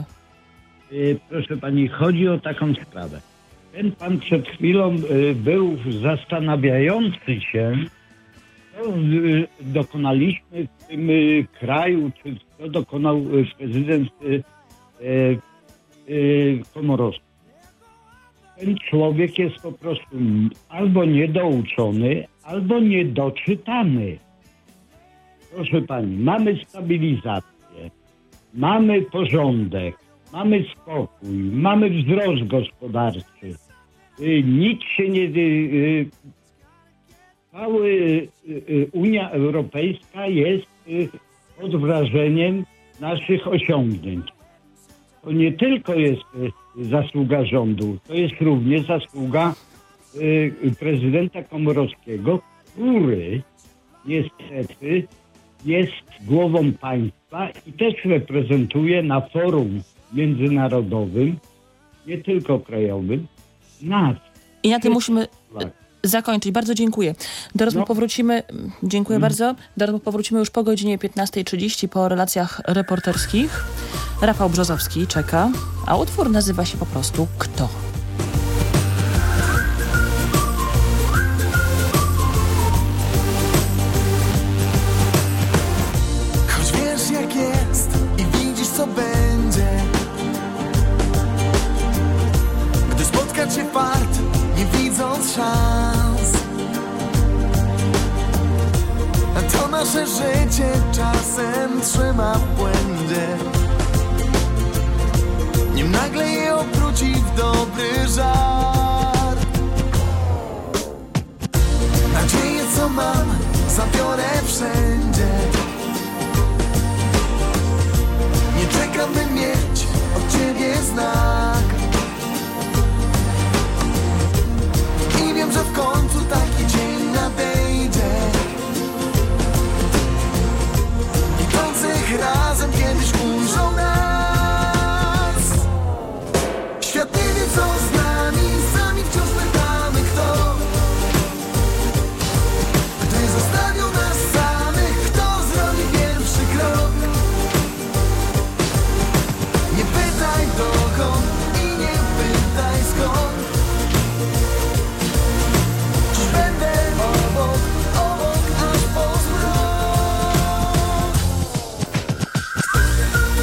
E, proszę pani, chodzi o taką sprawę. Ten pan przed chwilą e, był zastanawiający się, co e, dokonaliśmy w tym e, kraju, czy co dokonał e, prezydent e, e, Komorowski. Ten człowiek jest po prostu albo niedouczony, albo niedoczytany. Proszę pani, mamy stabilizację, mamy porządek, mamy spokój, mamy wzrost gospodarczy. Y, nic się nie... Y, cały y, y, Unia Europejska jest y, pod wrażeniem naszych osiągnięć. To nie tylko jest y, zasługa rządu, to jest również zasługa y, prezydenta Komorowskiego, który niestety jest głową państwa i też reprezentuje na forum międzynarodowym, nie tylko krajowym, nas. I na tym musimy zakończyć. Bardzo dziękuję. Do rozmów no. powrócimy, dziękuję mm. bardzo. Do rozmów powrócimy już po godzinie piętnastej trzydzieści po relacjach reporterskich. Rafał Brzozowski czeka, a utwór nazywa się po prostu Kto? Choć wiesz jak jest i widzisz co będzie, gdy spotka cię fart, nie widząc szans, a to nasze życie czasem trzyma w błędzie, nim nagle je obróci w dobry żart. Nadzieję co mam zabiorę wszędzie, nie czekam by mieć od ciebie znak. I wiem, że w końcu taki dzień nadejdzie, idących razem kiedyś ujrzą nas. Świat nie wie co z nami, sami wciąż pytamy kto, gdy zostawią nas samych, kto zrobi pierwszy krok. Nie pytaj dokąd i nie pytaj skąd, dziś będę obok, obok aż po zmrok.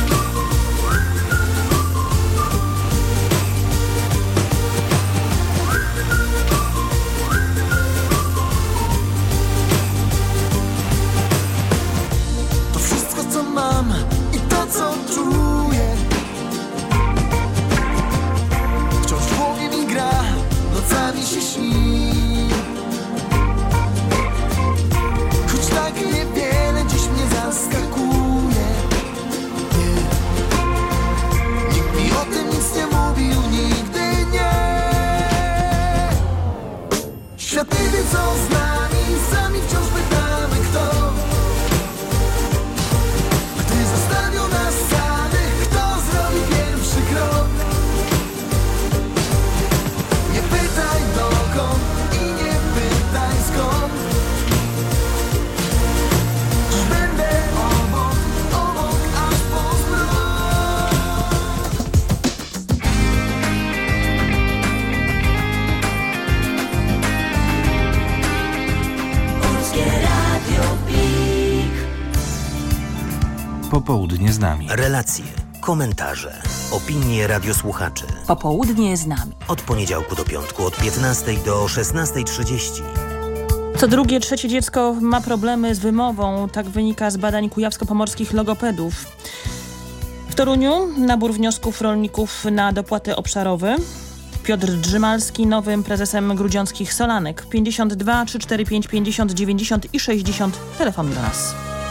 Popołudnie z nami. Relacje, komentarze, opinie radiosłuchaczy. Popołudnie z nami. Od poniedziałku do piątku od piętnastej do szesnastej trzydzieści. Co drugie, trzecie dziecko ma problemy z wymową. Tak wynika z badań kujawsko-pomorskich logopedów. W Toruniu nabór wniosków rolników na dopłaty obszarowe. Piotr Drzymalski, nowym prezesem grudziąckich Solanek. pięćdziesiąt dwa trzysta czterdzieści pięć pięćdziesiąt dziewięćdziesiąt i sześćdziesiąt. Telefon do nas.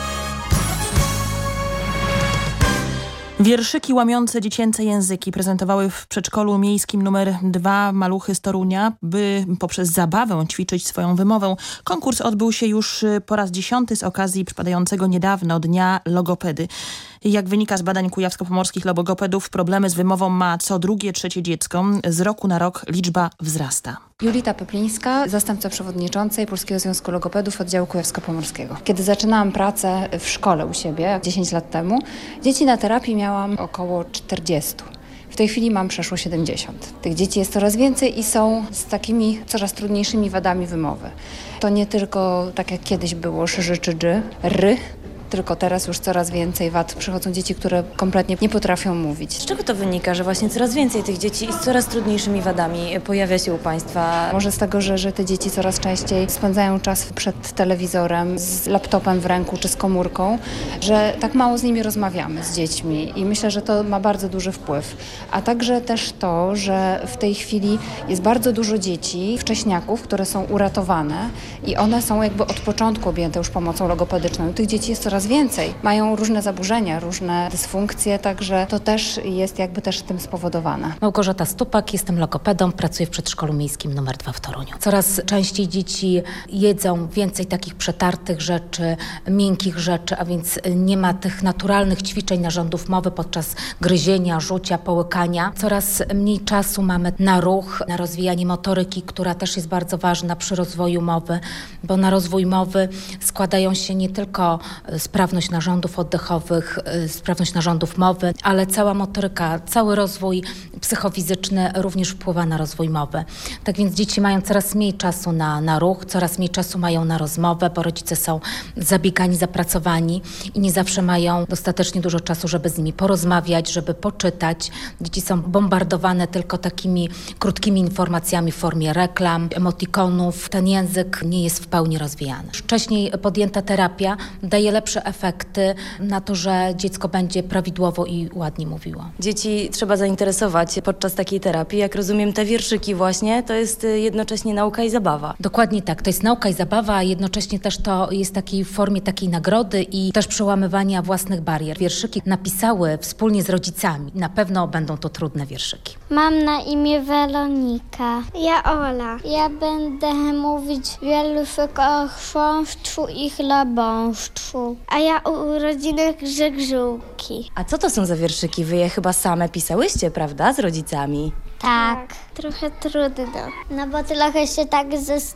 Wierszyki łamiące dziecięce języki prezentowały w przedszkolu miejskim numer dwa maluchy z Torunia, by poprzez zabawę ćwiczyć swoją wymowę. Konkurs odbył się już po raz dziesiąty z okazji przypadającego niedawno Dnia Logopedy. Jak wynika z badań kujawsko-pomorskich logopedów, problemy z wymową ma co drugie, trzecie dziecko. Z roku na rok liczba wzrasta. Julita Peplińska, zastępca przewodniczącej Polskiego Związku Logopedów Oddziału Kujawsko-Pomorskiego. Kiedy zaczynałam pracę w szkole u siebie dziesięć lat temu, dzieci na terapii miałam około czterdzieści. W tej chwili mam przeszło siedemdziesiąt. Tych dzieci jest coraz więcej i są z takimi coraz trudniejszymi wadami wymowy. To nie tylko tak jak kiedyś było szy, czy dży, ry, tylko teraz już coraz więcej wad. Przychodzą dzieci, które kompletnie nie potrafią mówić. Z czego to wynika, że właśnie coraz więcej tych dzieci z coraz trudniejszymi wadami pojawia się u Państwa? Może z tego, że, że te dzieci coraz częściej spędzają czas przed telewizorem, z laptopem w ręku czy z komórką, że tak mało z nimi rozmawiamy, z dziećmi i myślę, że to ma bardzo duży wpływ. A także też to, że w tej chwili jest bardzo dużo dzieci, wcześniaków, które są uratowane i one są jakby od początku objęte już pomocą logopedyczną. Tych dzieci jest coraz więcej. Mają różne zaburzenia, różne dysfunkcje, także to też jest jakby też tym spowodowane. Małgorzata Stupak, jestem logopedą, pracuję w przedszkolu miejskim numer dwa w Toruniu. Coraz częściej dzieci jedzą więcej takich przetartych rzeczy, miękkich rzeczy, a więc nie ma tych naturalnych ćwiczeń narządów mowy podczas gryzienia, rzucia, połykania. Coraz mniej czasu mamy na ruch, na rozwijanie motoryki, która też jest bardzo ważna przy rozwoju mowy, bo na rozwój mowy składają się nie tylko sprawność narządów oddechowych, sprawność narządów mowy, ale cała motoryka, cały rozwój psychofizyczny również wpływa na rozwój mowy. Tak więc dzieci mają coraz mniej czasu na, na ruch, coraz mniej czasu mają na rozmowę, bo rodzice są zabiegani, zapracowani i nie zawsze mają dostatecznie dużo czasu, żeby z nimi porozmawiać, żeby poczytać. Dzieci są bombardowane tylko takimi krótkimi informacjami w formie reklam, emotikonów. Ten język nie jest w pełni rozwijany. Wcześniej podjęta terapia daje lepsze efekty na to, że dziecko będzie prawidłowo i ładnie mówiło. Dzieci trzeba zainteresować podczas takiej terapii. Jak rozumiem, te wierszyki właśnie to jest jednocześnie nauka i zabawa. Dokładnie tak. To jest nauka i zabawa, a jednocześnie też to jest takiej w formie takiej nagrody i też przełamywania własnych barier. Wierszyki napisały wspólnie z rodzicami. Na pewno będą to trudne wierszyki. Mam na imię Weronika. Ja Ola. Ja będę mówić wierszyk o chrząszczu i chlebąszczu. A ja o urodzinach Grzegżółki. A co to są za wierszyki? Wy je chyba same pisałyście, prawda? Z rodzicami. Tak, trochę trudno. No bo trochę się tak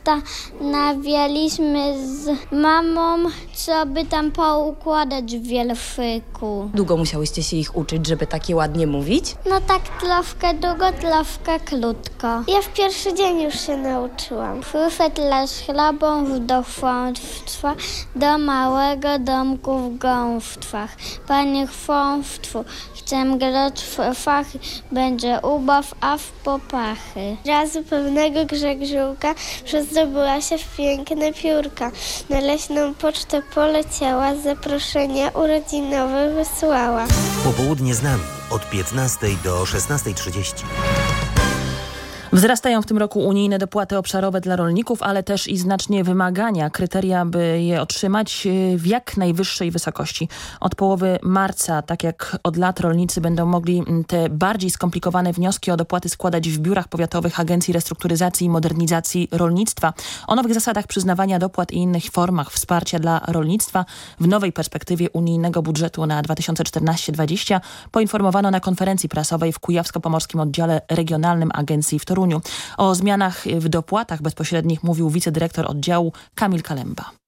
zastanawialiśmy z mamą, co by tam poukładać w wierszyku. Długo musiałyście się ich uczyć, żeby takie ładnie mówić? No tak troszkę długo, troszkę krótko. Ja w pierwszy dzień już się nauczyłam. Przyszedł las chlebą do chłąstwa, do małego domku w gąstwach. Panie chłąstwu, chcę grać w fachy, będzie ubaw, a w popachy. Razu pewnego Grzegżółka przezdobyła się w piękne piórka. Na leśną pocztę poleciała, zaproszenia urodzinowe wysłała. Popołudnie z nami od piętnastej do szesnastej trzydzieści. Wzrastają w tym roku unijne dopłaty obszarowe dla rolników, ale też i znacznie wymagania, kryteria, by je otrzymać w jak najwyższej wysokości. Od połowy marca, tak jak od lat, rolnicy będą mogli te bardziej skomplikowane wnioski o dopłaty składać w biurach powiatowych Agencji Restrukturyzacji i Modernizacji Rolnictwa. O nowych zasadach przyznawania dopłat i innych formach wsparcia dla rolnictwa w nowej perspektywie unijnego budżetu na dwa tysiące czternasty dwudziesty poinformowano na konferencji prasowej w Kujawsko-Pomorskim Oddziale Regionalnym Agencji w Toruniu. O zmianach w dopłatach bezpośrednich mówił wicedyrektor oddziału Kamil Kalemba.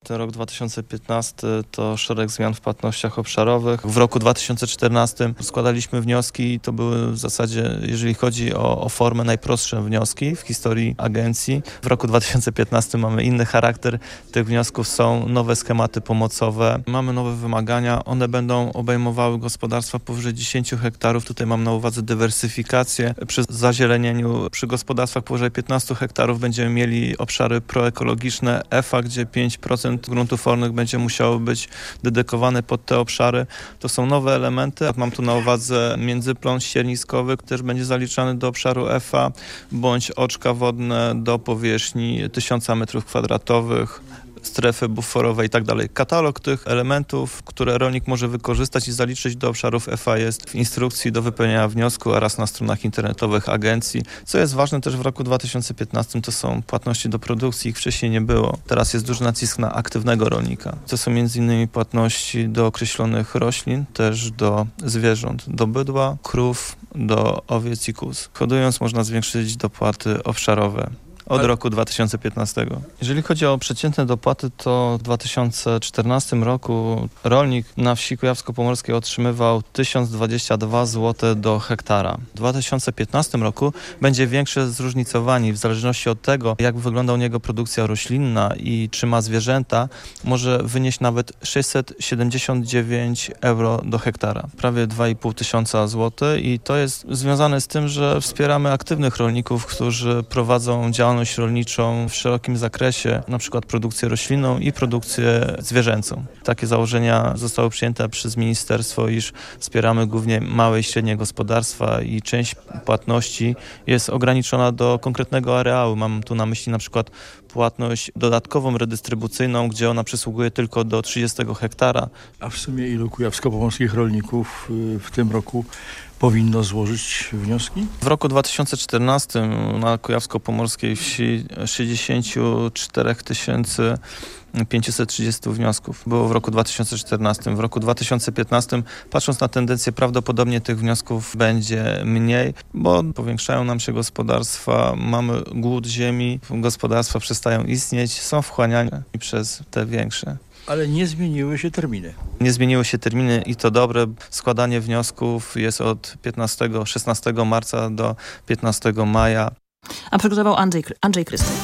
Ten rok dwa tysiące piętnasty to szereg zmian w płatnościach obszarowych. W roku dwa tysiące czternastym składaliśmy wnioski i to były w zasadzie, jeżeli chodzi o, o formę, najprostsze wnioski w historii agencji. W roku dwa tysiące piętnastym mamy inny charakter tych wniosków, są nowe schematy pomocowe, mamy nowe wymagania, one będą obejmowały gospodarstwa powyżej dziesięć hektarów. Tutaj mam na uwadze dywersyfikację. Przy zazielenieniu przy gospodarstwach powyżej piętnaście hektarów będziemy mieli obszary proekologiczne E F A, gdzie pięć procent gruntów rolnych będzie musiało być dedykowane pod te obszary. To są nowe elementy. Mam tu na uwadze międzyplon ścierniskowy, który też będzie zaliczany do obszaru E F A, bądź oczka wodne do powierzchni tysiąca metrów kwadratowych, strefy buforowe i tak dalej. Katalog tych elementów, które rolnik może wykorzystać i zaliczyć do obszarów E F A, jest w instrukcji do wypełnienia wniosku oraz na stronach internetowych agencji. Co jest ważne też w roku dwa tysiące piętnastym, to są płatności do produkcji. Ich wcześniej nie było. Teraz jest duży nacisk na aktywnego rolnika. To są między innymi płatności do określonych roślin, też do zwierząt, do bydła, krów, do owiec i kóz. Hodując można zwiększyć dopłaty obszarowe od roku dwa tysiące piętnastego. Jeżeli chodzi o przeciętne dopłaty, to w dwa tysiące czternastym roku rolnik na wsi kujawsko-pomorskiej otrzymywał tysiąc dwadzieścia dwa złote do hektara. W dwa tysiące piętnastym roku będzie większe zróżnicowanie w zależności od tego, jak wygląda u niego produkcja roślinna i czy ma zwierzęta, może wynieść nawet sześćset siedemdziesiąt dziewięć euro do hektara. Prawie dwa i pół tysiąca złotych i to jest związane z tym, że wspieramy aktywnych rolników, którzy prowadzą działalność rolniczą w szerokim zakresie, na przykład produkcję roślinną i produkcję zwierzęcą. Takie założenia zostały przyjęte przez ministerstwo, iż wspieramy głównie małe i średnie gospodarstwa i część płatności jest ograniczona do konkretnego areału. Mam tu na myśli na przykład płatność dodatkową, redystrybucyjną, gdzie ona przysługuje tylko do trzydziestego hektara. A w sumie ilu kujawsko-pomorskich rolników w tym roku powinno złożyć wnioski? W roku dwa tysiące czternastym na kujawsko-pomorskiej wsi sześćdziesiąt cztery tysiące pięćset trzydzieści wniosków było w roku dwa tysiące czternastym. W roku dwa tysiące piętnastym, patrząc na tendencję, prawdopodobnie tych wniosków będzie mniej, bo powiększają nam się gospodarstwa, mamy głód ziemi, gospodarstwa przestają istnieć, są wchłaniane przez te większe. Ale nie zmieniły się terminy. Nie zmieniły się terminy i to dobre. Składanie wniosków jest od piętnastego, szesnastego marca do piętnastego maja. A przygotował Andrzej, Andrzej Krystek.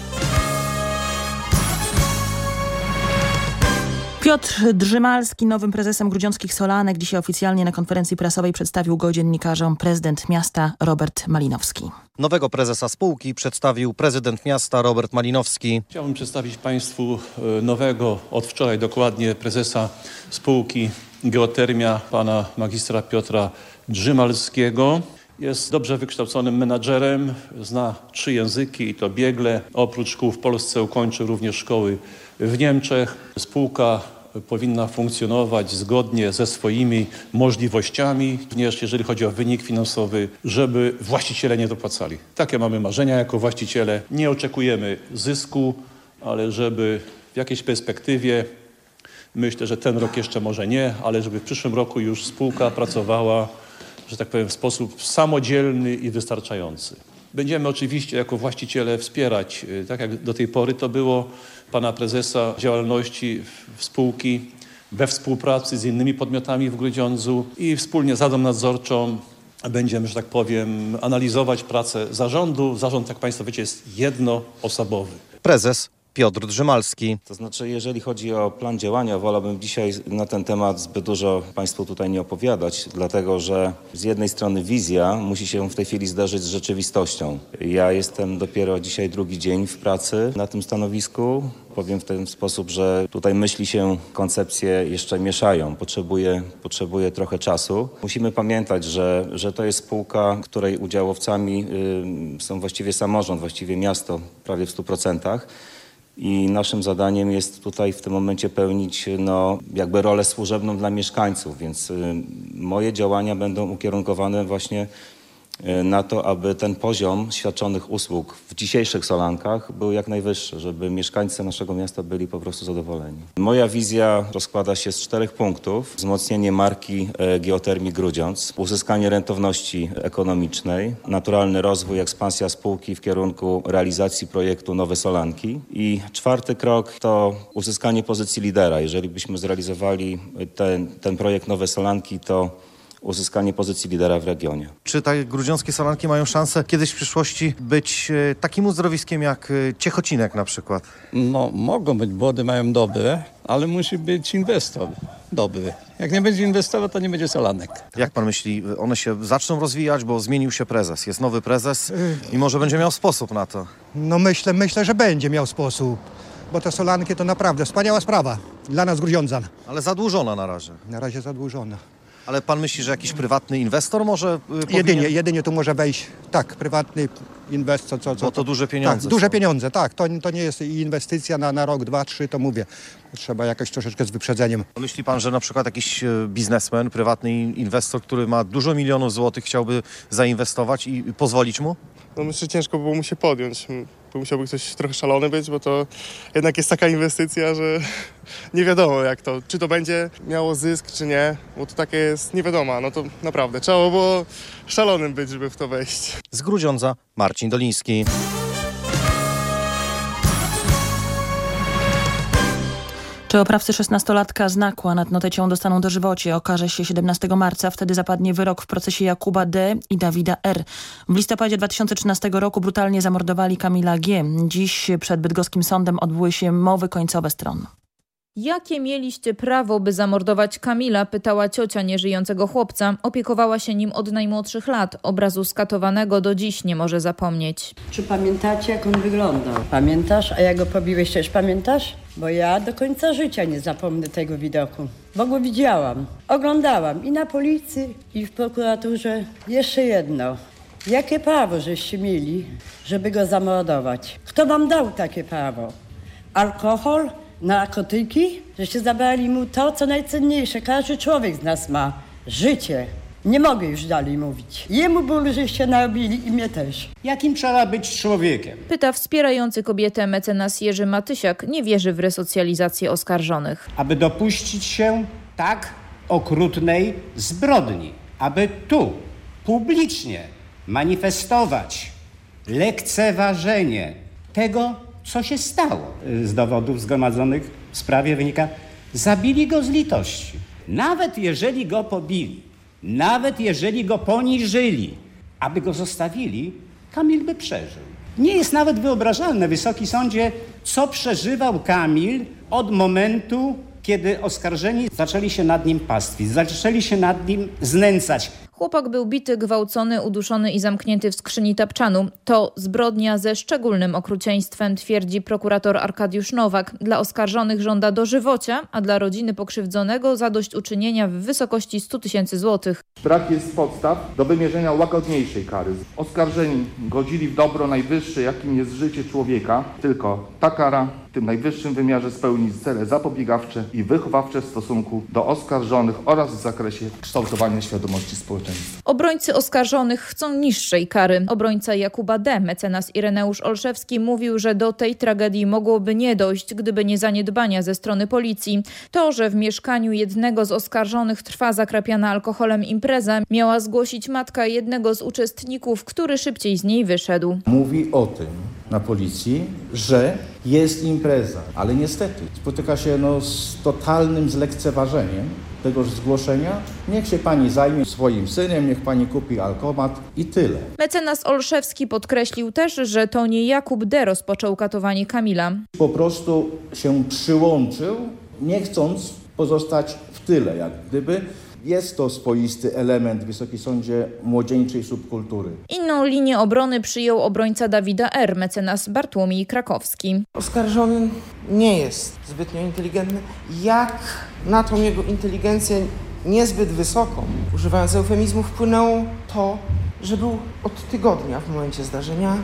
Piotr Drzymalski, nowym prezesem grudziąckich Solanek, dzisiaj oficjalnie na konferencji prasowej przedstawił go dziennikarzom prezydent miasta Robert Malinowski. Nowego prezesa spółki przedstawił prezydent miasta Robert Malinowski. Chciałbym przedstawić Państwu nowego, od wczoraj dokładnie, prezesa spółki Geotermia, pana magistra Piotra Drzymalskiego. Jest dobrze wykształconym menadżerem, zna trzy języki i to biegle. Oprócz szkół w Polsce ukończył również szkoły w Niemczech. Spółka powinna funkcjonować zgodnie ze swoimi możliwościami, również jeżeli chodzi o wynik finansowy, żeby właściciele nie dopłacali. Takie mamy marzenia jako właściciele. Nie oczekujemy zysku, ale żeby w jakiejś perspektywie, myślę, że ten rok jeszcze może nie, ale żeby w przyszłym roku już spółka pracowała, że tak powiem, w sposób samodzielny i wystarczający. Będziemy oczywiście jako właściciele wspierać, tak jak do tej pory to było, pana prezesa działalności w spółki we współpracy z innymi podmiotami w Grudziądzu i wspólnie z Radą Nadzorczą będziemy, że tak powiem, analizować pracę zarządu. Zarząd, jak Państwo wiecie, jest jednoosobowy. Prezes Piotr Drzymalski. To znaczy, jeżeli chodzi o plan działania, wolałbym dzisiaj na ten temat zbyt dużo Państwu tutaj nie opowiadać, dlatego że z jednej strony wizja musi się w tej chwili zdarzyć z rzeczywistością. Ja jestem dopiero dzisiaj drugi dzień w pracy na tym stanowisku. Powiem w ten sposób, że tutaj myśli się, koncepcje jeszcze mieszają. Potrzebuje, potrzebuje trochę czasu. Musimy pamiętać, że, że to jest spółka, której udziałowcami y, są właściwie samorząd, właściwie miasto prawie w stu procentach. I naszym zadaniem jest tutaj w tym momencie pełnić no, jakby rolę służebną dla mieszkańców, więc y, moje działania będą ukierunkowane właśnie na to, aby ten poziom świadczonych usług w dzisiejszych Solankach był jak najwyższy, żeby mieszkańcy naszego miasta byli po prostu zadowoleni. Moja wizja rozkłada się z czterech punktów. Wzmocnienie marki Geotermii Grudziądz, uzyskanie rentowności ekonomicznej, naturalny rozwój, ekspansja spółki w kierunku realizacji projektu Nowe Solanki i czwarty krok to uzyskanie pozycji lidera. Jeżeli byśmy zrealizowali ten, ten projekt Nowe Solanki, to uzyskanie pozycji lidera w regionie. Czy te grudziąckie solanki mają szansę kiedyś w przyszłości być e, takim uzdrowiskiem jak e, Ciechocinek na przykład? No, mogą być, błody mają dobre, ale musi być inwestor dobry. Jak nie będzie inwestora, to nie będzie solanek. Jak pan myśli, one się zaczną rozwijać, bo zmienił się prezes, jest nowy prezes i może będzie miał sposób na to? No myślę, myślę, że będzie miał sposób, bo te solanki to naprawdę wspaniała sprawa dla nas Grudziądzan. Ale zadłużona na razie. Na razie zadłużona. Ale pan myśli, że jakiś prywatny inwestor może y, powinien... Jedynie, jedynie tu może wejść, tak, prywatny inwestor. Co, co, Bo to duże pieniądze. Tak, duże są. pieniądze, tak. To, to nie jest inwestycja na, na rok, dwa, trzy, to mówię. Trzeba jakoś troszeczkę z wyprzedzeniem. Myśli pan, że na przykład jakiś biznesmen, prywatny inwestor, który ma dużo milionów złotych, chciałby zainwestować i pozwolić mu? No myślę, że ciężko było mu się podjąć. Bo musiałby ktoś trochę szalony być, bo to jednak jest taka inwestycja, że nie wiadomo jak to, czy to będzie miało zysk, czy nie, bo to takie jest nie wiadomo. No to naprawdę trzeba było szalonym być, żeby w to wejść. Z Grudziądza Marcin Doliński. Czy oprawcy szesnastolatka z Nakła nad Notecią dostaną dożywocie, okaże się siedemnastego marca. Wtedy zapadnie wyrok w procesie Jakuba D. i Dawida R. W listopadzie dwa tysiące trzynastego roku brutalnie zamordowali Kamila G. Dziś przed bydgoskim sądem odbyły się mowy końcowe stron. Jakie mieliście prawo, by zamordować Kamila? Pytała ciocia nieżyjącego chłopca. Opiekowała się nim od najmłodszych lat. Obrazu skatowanego do dziś nie może zapomnieć. Czy pamiętacie, jak on wyglądał? Pamiętasz? A jak go pobiłeś, też pamiętasz? Bo ja do końca życia nie zapomnę tego widoku. Bo go widziałam. Oglądałam i na policji, i w prokuraturze. Jeszcze jedno. Jakie prawo żeście mieli, żeby go zamordować? Kto wam dał takie prawo? Alkohol? Narkotyki? Żeście zabrali mu to, co najcenniejsze każdy człowiek z nas ma. Życie. Nie mogę już dalej mówić. Jemu bólu, żeście narobili i mnie też. Jakim trzeba być człowiekiem? Pyta wspierający kobietę mecenas Jerzy Matysiak. Nie wierzy w resocjalizację oskarżonych. Aby dopuścić się tak okrutnej zbrodni. Aby tu publicznie manifestować lekceważenie tego, co się stało. Z dowodów zgromadzonych w sprawie wynika, zabili go z litości. Nawet jeżeli go pobili, nawet jeżeli go poniżyli, aby go zostawili, Kamil by przeżył. Nie jest nawet wyobrażalne, Wysoki Sądzie, co przeżywał Kamil od momentu, kiedy oskarżeni zaczęli się nad nim pastwić, zaczęli się nad nim znęcać. Chłopak był bity, gwałcony, uduszony i zamknięty w skrzyni tapczanu. To zbrodnia ze szczególnym okrucieństwem, twierdzi prokurator Arkadiusz Nowak. Dla oskarżonych żąda dożywocia, a dla rodziny pokrzywdzonego zadośćuczynienia w wysokości stu tysięcy złotych. Brak jest podstaw do wymierzenia łagodniejszej kary. Oskarżeni godzili w dobro najwyższe, jakim jest życie człowieka. Tylko ta kara w tym najwyższym wymiarze spełni cele zapobiegawcze i wychowawcze w stosunku do oskarżonych oraz w zakresie kształtowania świadomości społeczeństwa. Obrońcy oskarżonych chcą niższej kary. Obrońca Jakuba D., mecenas Ireneusz Olszewski, mówił, że do tej tragedii mogłoby nie dojść, gdyby nie zaniedbania ze strony policji. To, że w mieszkaniu jednego z oskarżonych trwa zakrapiana alkoholem impreza, miała zgłosić matka jednego z uczestników, który szybciej z niej wyszedł. Mówi o tym na policji, że jest impreza, ale niestety spotyka się no z totalnym zlekceważeniem tegoż zgłoszenia. Niech się pani zajmie swoim synem, niech pani kupi alkomat i tyle. Mecenas Olszewski podkreślił też, że to nie Jakub D. rozpoczął katowanie Kamila. Po prostu się przyłączył, nie chcąc pozostać w tyle, jak gdyby. Jest to swoisty element, Wysoki Sądzie, młodzieńczej subkultury. Inną linię obrony przyjął obrońca Dawida R., mecenas Bartłomiej Krakowski. Oskarżony nie jest zbytnio inteligentny. Jak na tą jego inteligencję niezbyt wysoką, używając eufemizmu, wpłynęło to, że był od tygodnia w momencie zdarzenia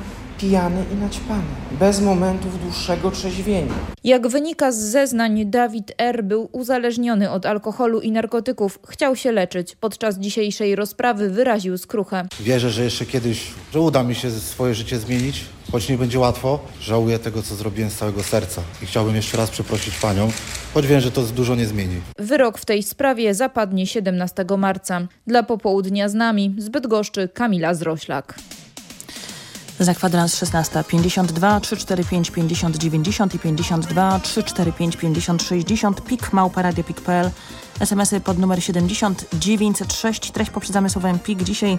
pijany i naćpany, bez momentów dłuższego trzeźwienia. Jak wynika z zeznań, Dawid R. był uzależniony od alkoholu i narkotyków. Chciał się leczyć. Podczas dzisiejszej rozprawy wyraził skruchę. Wierzę, że jeszcze kiedyś, że uda mi się swoje życie zmienić, choć nie będzie łatwo. Żałuję tego, co zrobiłem z całego serca i chciałbym jeszcze raz przeprosić panią, choć wiem, że to dużo nie zmieni. Wyrok w tej sprawie zapadnie siedemnastego marca. Dla Popołudnia z nami z Bydgoszczy Kamila Zroślak. Za kwadrans szesnasta pięćdziesiąt dwa trzysta czterdzieści pięć pięćdziesiąt dziewięćdziesiąt i pięćdziesiąt dwa trzysta czterdzieści pięć pięćdziesiąt sześćdziesiąt, pik małpa radio pik kropka p l, es em esy pod numer siedemdziesiąt dziewięćset sześć. Treść poprzedzamy słowem pik. Dzisiaj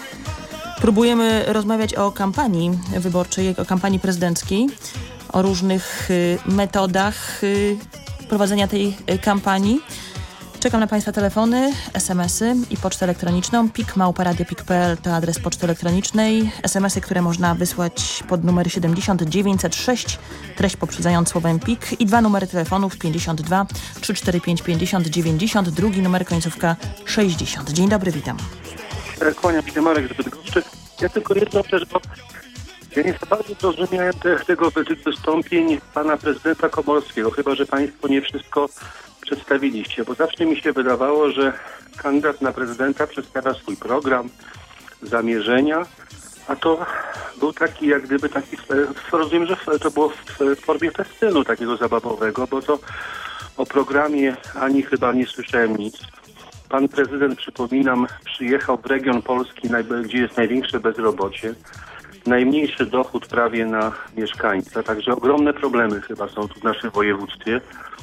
próbujemy rozmawiać o kampanii wyborczej, o kampanii prezydenckiej, o różnych y, metodach y, prowadzenia tej y, kampanii. Czekam na Państwa telefony, es em esy i pocztę elektroniczną. pik małpa radio pik kropka p l to adres poczty elektronicznej. es em esy, które można wysłać pod numer siedemdziesiąt dziewięćset sześć, treść poprzedzając słowem pik, i dwa numery telefonów pięćdziesiąt dwa trzysta czterdzieści pięć pięćdziesiąt dziewięćdziesiąt, drugi numer końcówka sześćdziesiąt. Dzień dobry, witam. Kłaniam się, Marek z Bydgoszczy. Ja tylko jedną rzecz, bo ja nie za bardzo zrozumiałem te, tego wystąpień pana prezydenta Komorowskiego, chyba że państwo nie wszystko przedstawiliście, bo zawsze mi się wydawało, że kandydat na prezydenta przedstawia swój program, zamierzenia, a to był taki, jak gdyby taki, rozumiem, że to było w formie festynu takiego zabawowego, bo to o programie ani chyba nie słyszałem nic. Pan prezydent, przypominam, przyjechał w region Polski, gdzie jest największe bezrobocie, najmniejszy dochód prawie na mieszkańca, także ogromne problemy chyba są tu w naszym województwie.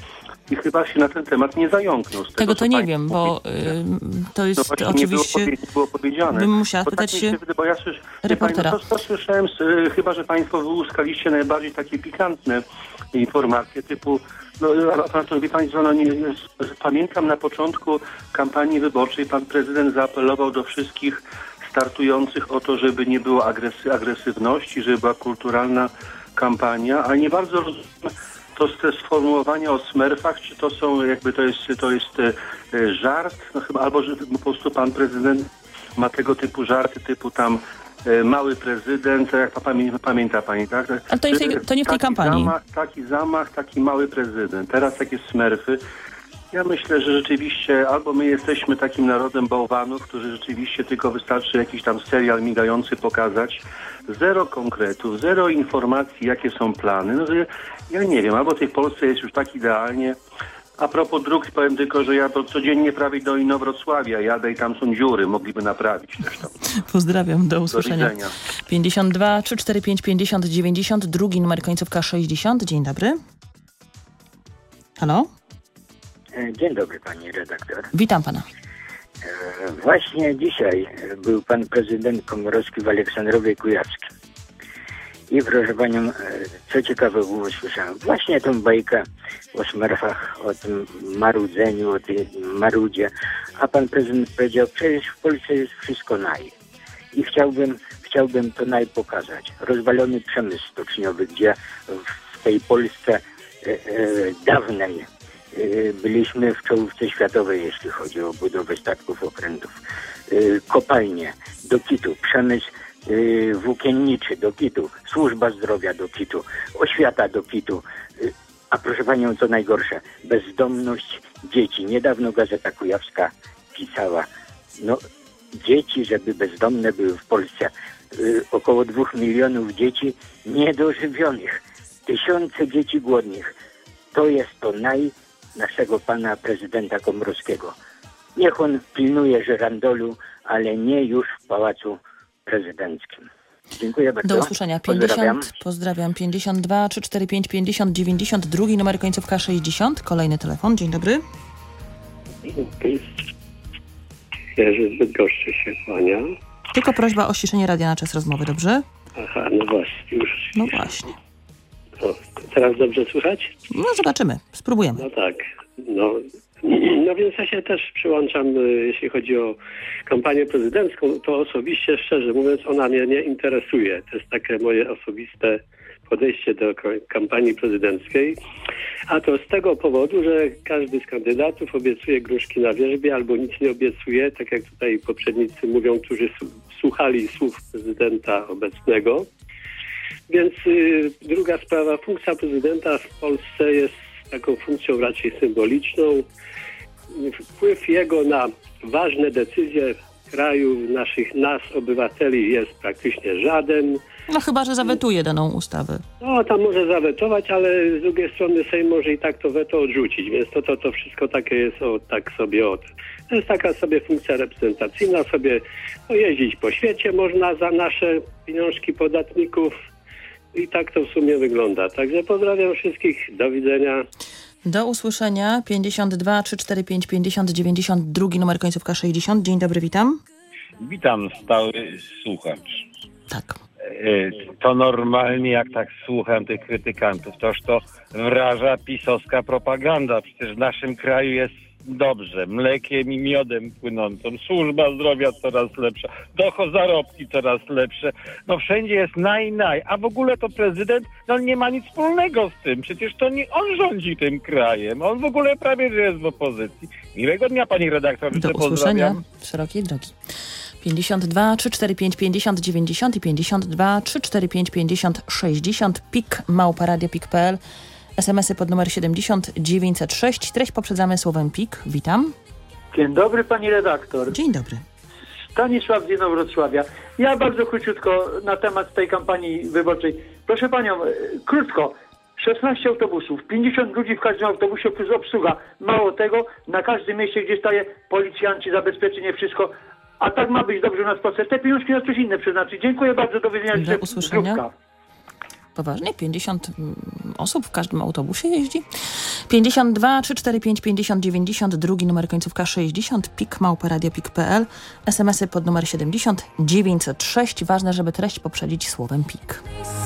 I chyba się na ten temat nie zająknął. Z tego, tego to nie wiem, mówi. bo y, to jest no oczywiście... Nie było, nie było powiedziane. Bym musiała bo pytać tak się, się wyda, bo ja słysz, reportera. Pani, no to, to słyszałem, y, chyba że Państwo wyłuskaliście najbardziej takie pikantne informacje typu, no, wie Pani co, no, nie, pamiętam na początku kampanii wyborczej pan prezydent zaapelował do wszystkich startujących o to, żeby nie było agresy, agresywności, żeby była kulturalna kampania, a nie bardzo rozumiem to te sformułowania o smerfach, czy to są jakby to jest, to jest e, żart, no chyba, albo że po prostu pan prezydent ma tego typu żarty, typu tam e, mały prezydent, jak pamię, pamięta pani, tak? Ale to, jest, to nie w tej taki kampanii. Zamach, taki zamach, taki mały prezydent. Teraz takie smerfy. Ja myślę, że rzeczywiście albo my jesteśmy takim narodem bałwanów, którzy rzeczywiście tylko wystarczy jakiś tam serial migający pokazać. Zero konkretów, zero informacji, jakie są plany. No, ja nie wiem, albo w tej Polsce jest już tak idealnie. A propos dróg, powiem tylko, że ja to codziennie prawie do Inowrocławia jadę i tam są dziury, mogliby naprawić też tam. Pozdrawiam, do usłyszenia. Do widzenia. pięćdziesiąt dwa trzysta czterdzieści pięć pięćdziesiąt dziewięćdziesiąt, drugi numer końcówka sześćdziesiąt. Dzień dobry. Halo? Dzień dobry, pani redaktor. Witam pana. E, właśnie dzisiaj był pan prezydent Komorowski w Aleksandrowie Kujawskim. I proszę panią, e, co ciekawego usłyszałem. Właśnie tą bajkę o smerfach, o tym marudzeniu, o tej marudzie. A pan prezydent powiedział, przecież w Polsce jest wszystko naj. I chciałbym, chciałbym to naj pokazać. Rozwalony przemysł stoczniowy, gdzie w tej Polsce e, e, dawnej byliśmy w czołówce światowej, jeśli chodzi o budowę statków okrętów. Kopalnie do kitu, przemysł włókienniczy do kitu, służba zdrowia do kitu, oświata do kitu. A proszę panią, co najgorsze, bezdomność dzieci. Niedawno Gazeta Kujawska pisała, no dzieci, żeby bezdomne były w Polsce. Około dwóch milionów dzieci niedożywionych. Tysiące dzieci głodnych. To jest to naj naszego pana prezydenta Komorowskiego. Niech on pilnuje żyrandolu, ale nie już w Pałacu Prezydenckim. Dziękuję bardzo. Do usłyszenia. pięćdziesiąt, pozdrawiam. pozdrawiam. pięćdziesiąt dwa trzysta czterdzieści pięć pięćdziesiąt dziewięćdziesiąt, drugi numer końcówka sześćdziesiąt. Kolejny telefon. Dzień dobry. Jerzy z Bydgoszczy się kłania. Tylko prośba o ściszenie radia na czas rozmowy, dobrze? Aha, no właśnie, już. No właśnie. No, teraz dobrze słychać? No zobaczymy, spróbujemy. No tak, no, no więc ja się też przyłączam, jeśli chodzi o kampanię prezydencką, to osobiście, szczerze mówiąc, ona mnie nie interesuje. To jest takie moje osobiste podejście do kampanii prezydenckiej, a to z tego powodu, że każdy z kandydatów obiecuje gruszki na wierzbie albo nic nie obiecuje, tak jak tutaj poprzednicy mówią, którzy słuchali słów prezydenta obecnego. Więc y, druga sprawa, funkcja prezydenta w Polsce jest taką funkcją raczej symboliczną. Wpływ jego na ważne decyzje kraju, naszych, nas, obywateli jest praktycznie żaden. No chyba, że zawetuje daną ustawę. No, tam może zawetować, ale z drugiej strony Sejm może i tak to weto odrzucić, więc to, to, to wszystko takie jest o, tak sobie od. To jest taka sobie funkcja reprezentacyjna, sobie pojeździć po świecie można za nasze pieniążki podatników i tak to w sumie wygląda. Także pozdrawiam wszystkich, do widzenia. Do usłyszenia. pięćdziesiąt dwa trzysta czterdzieści pięć pięćdziesiąt dziewięćdziesiąt dwa, numer końcówka sześćdziesiąt. Dzień dobry, witam. Witam, stały słuchacz. Tak. To normalnie, jak tak słucham tych krytykantów, toż to wraża pisowska propaganda. Przecież w naszym kraju jest dobrze, mlekiem i miodem płynącą, służba zdrowia coraz lepsza, dochód, zarobki coraz lepsze, no wszędzie jest naj, naj, a w ogóle to prezydent, no nie ma nic wspólnego z tym, przecież to nie on rządzi tym krajem, on w ogóle prawie że jest w opozycji. Miłego dnia, pani redaktor, do usłyszenia, szerokiej drogi. pięćdziesiąt dwa trzysta czterdzieści pięć pięćdziesiąt dziewięćdziesiąt i pięćdziesiąt dwa trzysta czterdzieści pięć pięćdziesiąt sześćdziesiąt, pik małpa radio pik kropka p l, es em esy pod numer siedemdziesiąt dziewięćset sześć. Treść poprzedzamy słowem pik. Witam. Dzień dobry, pani redaktor. Dzień dobry. Stanisław z Wrocławia. Ja bardzo króciutko na temat tej kampanii wyborczej. Proszę panią, krótko. szesnaście autobusów, pięćdziesiąt ludzi w każdym autobusie plus obsługa. Mało tego, na każdym mieście, gdzie staje policjanci, zabezpieczenie, wszystko. A tak ma być dobrze u nas w Polsce. Te pieniążki na coś inne przeznaczyć. Dziękuję bardzo, do widzenia. Do usłyszenia. Zdrówka. Poważnie? pięćdziesiąt osób w każdym autobusie jeździ? pięćdziesiąt dwa trzysta czterdzieści pięć pięćdziesiąt dziewięćdziesiąt dwa, numer końcówka sześćdziesiąt, pik małpa radio pik kropka p l, es em esy pod numer siedemdziesiąt dziewięćset sześć. Ważne, żeby treść poprzedzić słowem pik.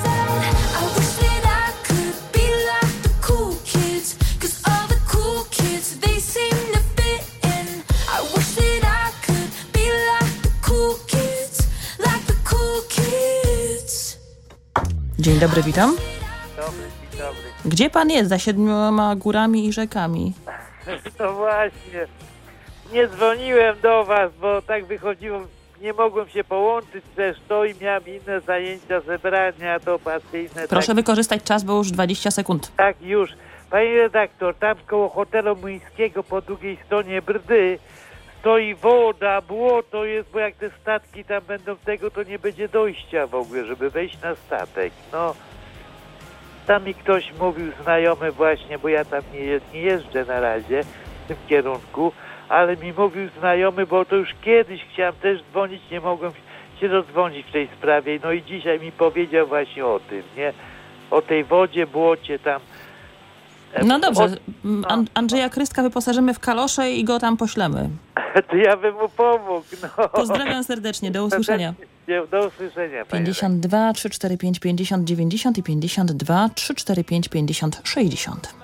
Dzień dobry, witam. Dobry, dzień dobry. Gdzie pan jest za siedmioma górami i rzekami? No właśnie, nie dzwoniłem do was, bo tak wychodziło, nie mogłem się połączyć też to i miałem inne zajęcia, zebrania dopasyjne. Proszę tak, wykorzystać czas, bo już dwadzieścia sekund. Tak, już. Pani redaktor, tam koło hotelu Młyńskiego po drugiej stronie Brdy stoi woda, błoto jest, bo jak te statki tam będą tego, to nie będzie dojścia w ogóle, żeby wejść na statek. No, tam mi ktoś mówił, znajomy właśnie, bo ja tam nie, nie jeżdżę na razie w tym kierunku, ale mi mówił znajomy, bo to już kiedyś chciałem też dzwonić, nie mogłem się dodzwonić w tej sprawie. No i dzisiaj mi powiedział właśnie o tym, nie? O tej wodzie, błocie tam. No dobrze, An- Andrzeja Krystka wyposażymy w kalosze i go tam poślemy. To ja bym mu pomógł, no. Pozdrawiam serdecznie, do usłyszenia. Do usłyszenia. pięćdziesiąt dwa trzysta czterdzieści pięć pięćdziesiąt dziewięćdziesiąt i pięćdziesiąt dwa trzysta czterdzieści pięć pięćdziesiąt sześćdziesiąt.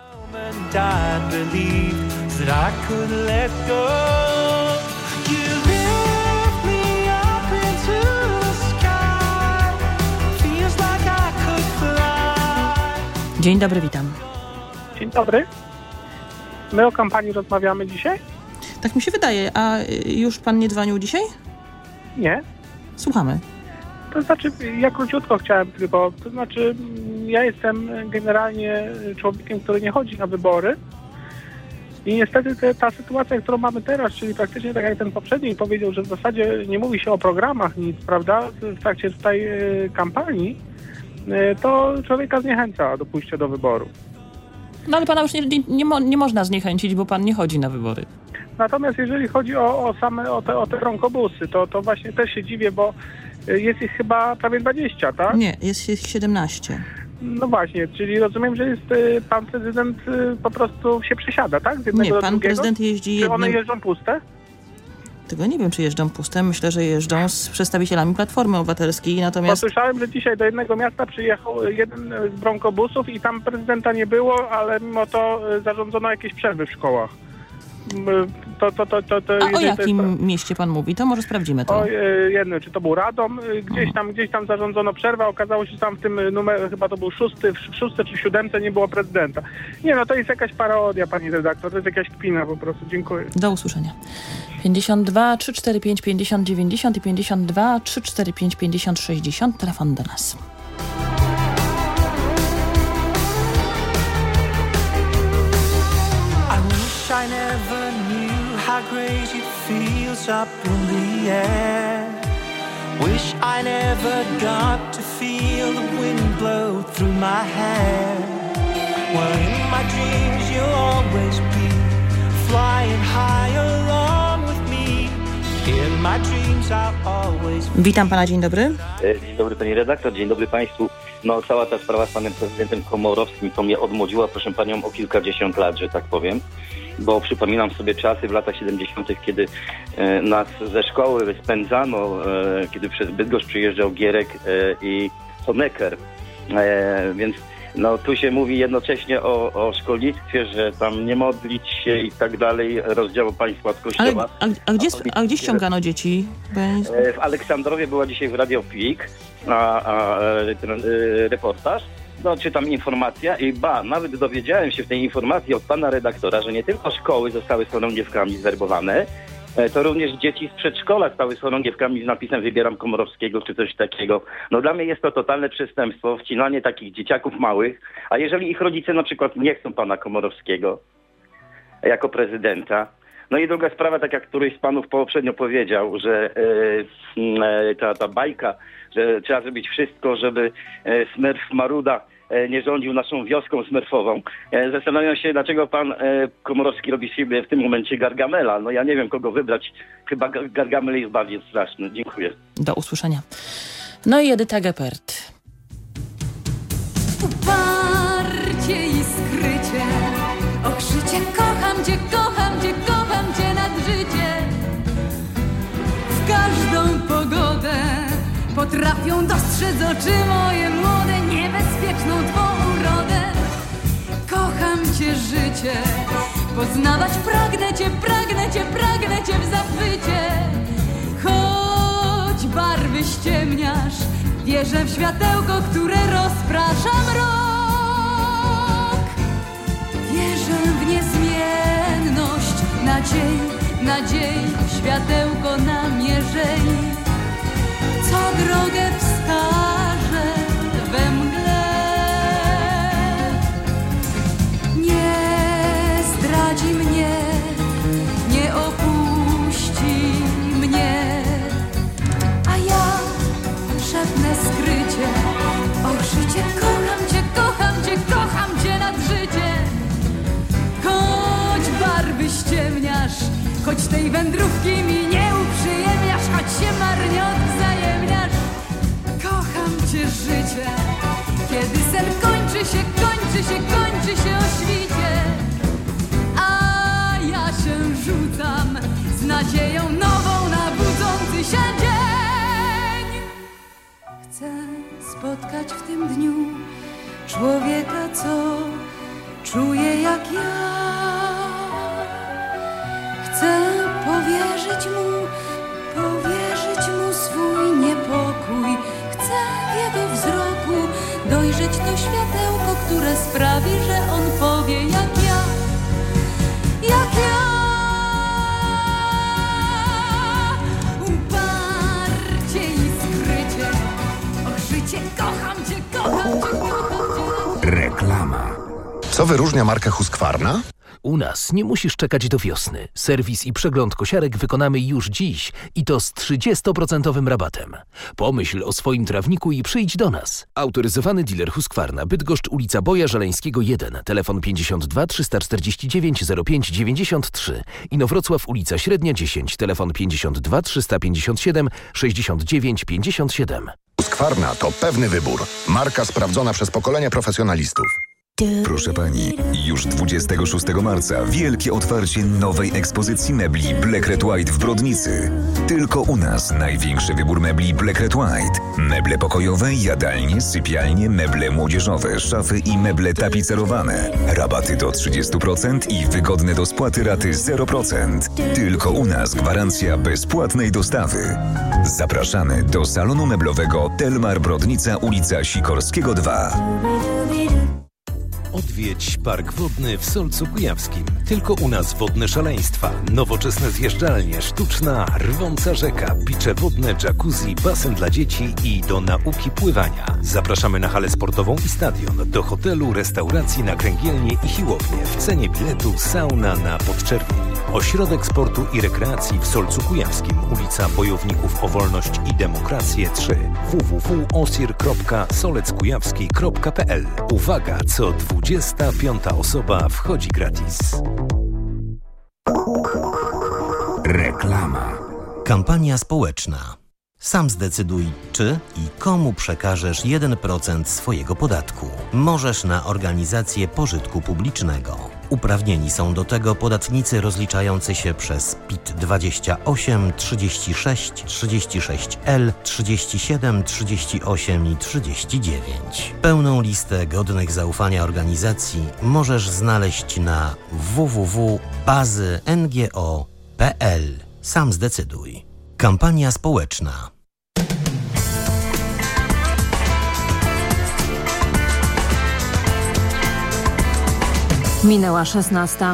Dzień dobry, witam. Dzień dobry. My o kampanii rozmawiamy dzisiaj? Tak mi się wydaje. A już pan nie dzwonił dzisiaj? Nie. Słuchamy. To znaczy, ja króciutko chciałem tylko, to znaczy, ja jestem generalnie człowiekiem, który nie chodzi na wybory i niestety te, ta sytuacja, którą mamy teraz, czyli praktycznie tak jak ten poprzedni powiedział, że w zasadzie nie mówi się o programach nic, prawda, w trakcie tutaj kampanii, to człowieka zniechęca do pójścia do wyboru. No ale pana już nie, nie, mo, nie można zniechęcić, bo pan nie chodzi na wybory. Natomiast jeżeli chodzi o, o same, o te, o te bronkobusy, to, to właśnie też się dziwię, bo jest ich chyba prawie dwadzieścia, tak? Nie, jest ich siedemnaście. No właśnie, czyli rozumiem, że jest y, pan prezydent y, po prostu się przesiada, tak? Z jednego nie, do pan drugiego? prezydent jeździ Czy jednym... one jeżdżą puste? Tego nie wiem, czy jeżdżą puste. Myślę, że jeżdżą z przedstawicielami Platformy Obywatelskiej, natomiast... Bo słyszałem, że dzisiaj do jednego miasta przyjechał jeden z bronkobusów i tam prezydenta nie było, ale mimo to zarządzono jakieś przerwy w szkołach. To, to, to, to, to, A o jakim to... mieście pan mówi? To może sprawdzimy to. O jedno, czy to był Radom, gdzieś tam, gdzieś tam zarządzono przerwę, okazało się, że tam w tym numerze, chyba to był szósty, w szóstce czy siódemce nie było prezydenta. Nie no, to jest jakaś parodia, pani redaktor, to jest jakaś kpina po prostu. Dziękuję. Do usłyszenia. pięćdziesiąt dwa trzysta czterdzieści pięć pięćdziesiąt dziewięćdziesiąt i pięćdziesiąt dwa trzysta czterdzieści pięć pięćdziesiąt sześćdziesiąt. Telefon do nas. crazy feels up in the air. Wish I never got to feel the wind blow through my hair. Well, in my dreams you'll always be flying high along with me. In my dreams I'll always be... Witam pana, dzień dobry. Dzień dobry pani redaktor, dzień dobry państwu. No cała ta sprawa z panem prezydentem Komorowskim to mnie odmłodziła, proszę panią, o kilkadziesiąt lat, że tak powiem. Bo przypominam sobie czasy w latach siedemdziesiątych, kiedy e, nas ze szkoły spędzano, e, kiedy przez Bydgoszcz przyjeżdżał Gierek e, i Honecker. E, więc no tu się mówi jednocześnie o, o szkolnictwie, że tam nie modlić się i tak dalej, rozdział państwa od kościoła. Ale, a, a, gdzie, a gdzie ściągano dzieci? W Aleksandrowie była dzisiaj w Radio Pik a, a, ten, reportaż, no czytam informacja i ba, nawet dowiedziałem się w tej informacji od pana redaktora, że nie tylko szkoły zostały z chorągiewkami zwerbowane, to również dzieci z przedszkola stały z chorągiewkami z napisem wybieram Komorowskiego czy coś takiego. No dla mnie jest to totalne przestępstwo, wcinanie takich dzieciaków małych, a jeżeli ich rodzice na przykład nie chcą pana Komorowskiego jako prezydenta. No i druga sprawa, tak jak któryś z panów poprzednio powiedział, że e, ta, ta bajka, że trzeba zrobić wszystko, żeby e, Smerf Maruda e, nie rządził naszą wioską smerfową. E, zastanawiam się, dlaczego pan e, Komorowski robi sobie w tym momencie Gargamela. No ja nie wiem, kogo wybrać. Chyba Gargamel jest bardziej straszny. Dziękuję. Do usłyszenia. No i Edyta Geppert. Uparcie i skrycie, okrzycie kocham cię, kocham cię, kocham cię nad życie. W każdą pogodę potrafią dostrzec oczy moje młode, niebezpieczną twą urodę. Kocham cię życie, poznawać pragnę cię, pragnę cię, pragnę cię w zachwycie. Choć barwy ściemniasz, wierzę w światełko, które rozprasza mrok. Wierzę w niezmienność nadziei, nadziei, światełko namierzeni, co drogę wskaże we mgle. Nie zdradzi mnie, nie opuści mnie, a ja szepnę skrycie, o życie, kocham cię, kocham cię, kocham cię nad życie. Choć barwy ściemniasz, choć tej wędrówki mi nie uprzyjemniasz, choć się marnie odwzajemniasz. Kocham cię życie, kiedy sen kończy się, kończy się, kończy się o świcie. A ja się rzucam z nadzieją nową na budzący się dzień. Chcę spotkać w tym dniu człowieka, co czuje jak ja. Chcę powierzyć mu, powierzyć mu swój niepokój. Chcę w jego wzroku dojrzeć to światełko, które sprawi, że on powie jak ja, jak ja. Uparcie i skrycie, och życie, kocham cię, kocham cię, kocham cię. Reklama. Co wyróżnia markę Husqvarna? U nas nie musisz czekać do wiosny. Serwis i przegląd kosiarek wykonamy już dziś i to z trzydziestoprocentowym rabatem. Pomyśl o swoim trawniku i przyjdź do nas. Autoryzowany dealer Husqvarna, Bydgoszcz, ulica Boja Żeleńskiego jeden, telefon pięćdziesiąt dwa trzysta czterdzieści dziewięć zero pięć dziewięćdziesiąt trzy. Inowrocław, ulica Średnia dziesięć, telefon pięćdziesiąt dwa trzysta pięćdziesiąt siedem sześćdziesiąt dziewięć pięćdziesiąt siedem. Husqvarna to pewny wybór. Marka sprawdzona przez pokolenia profesjonalistów. Proszę pani, już dwudziestego szóstego marca wielkie otwarcie nowej ekspozycji mebli Black Red White w Brodnicy. Tylko u nas największy wybór mebli Black Red White. Meble pokojowe, jadalnie, sypialnie, meble młodzieżowe, szafy i meble tapicerowane. Rabaty do trzydzieści procent i wygodne do spłaty raty zero procent. Tylko u nas gwarancja bezpłatnej dostawy. Zapraszamy do salonu meblowego Telmar Brodnica, ulica Sikorskiego dwa. Odwiedź Park Wodny w Solcu Kujawskim. Tylko u nas wodne szaleństwa, nowoczesne zjeżdżalnie, sztuczna, rwąca rzeka, picze wodne, jacuzzi, basen dla dzieci i do nauki pływania. Zapraszamy na halę sportową i stadion, do hotelu, restauracji na Kręgielnie i Siłownię. W cenie biletu sauna na Podczerwieni. Ośrodek Sportu i Rekreacji w Solcu Kujawskim, ulica Bojowników o Wolność i Demokrację trzy, w w w kropka osir kropka soleckujawski kropka p l. Uwaga, co dwudziesta piąta osoba wchodzi gratis. Reklama. Kampania społeczna. Sam zdecyduj, czy i komu przekażesz jeden procent swojego podatku. Możesz na organizację pożytku publicznego. Uprawnieni są do tego podatnicy rozliczający się przez P I T dwadzieścia osiem, trzydzieści sześć, trzydzieści sześć L, trzydzieści siedem, trzydzieści osiem i trzydzieści dziewięć. Pełną listę godnych zaufania organizacji możesz znaleźć na w w w kropka bazy n g o kropka p l. Sam zdecyduj. Kampania społeczna. Minęła szesnasta.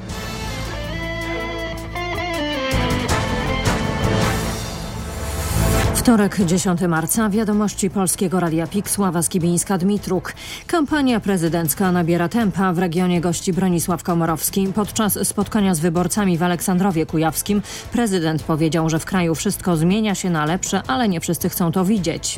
Wtorek, dziesiątego marca. Wiadomości Polskiego Radia P I K. Sława Skibińska-Dmitruk. Kampania prezydencka nabiera tempa. W regionie gości Bronisław Komorowski. Podczas spotkania z wyborcami w Aleksandrowie Kujawskim prezydent powiedział, że w kraju wszystko zmienia się na lepsze, ale nie wszyscy chcą to widzieć.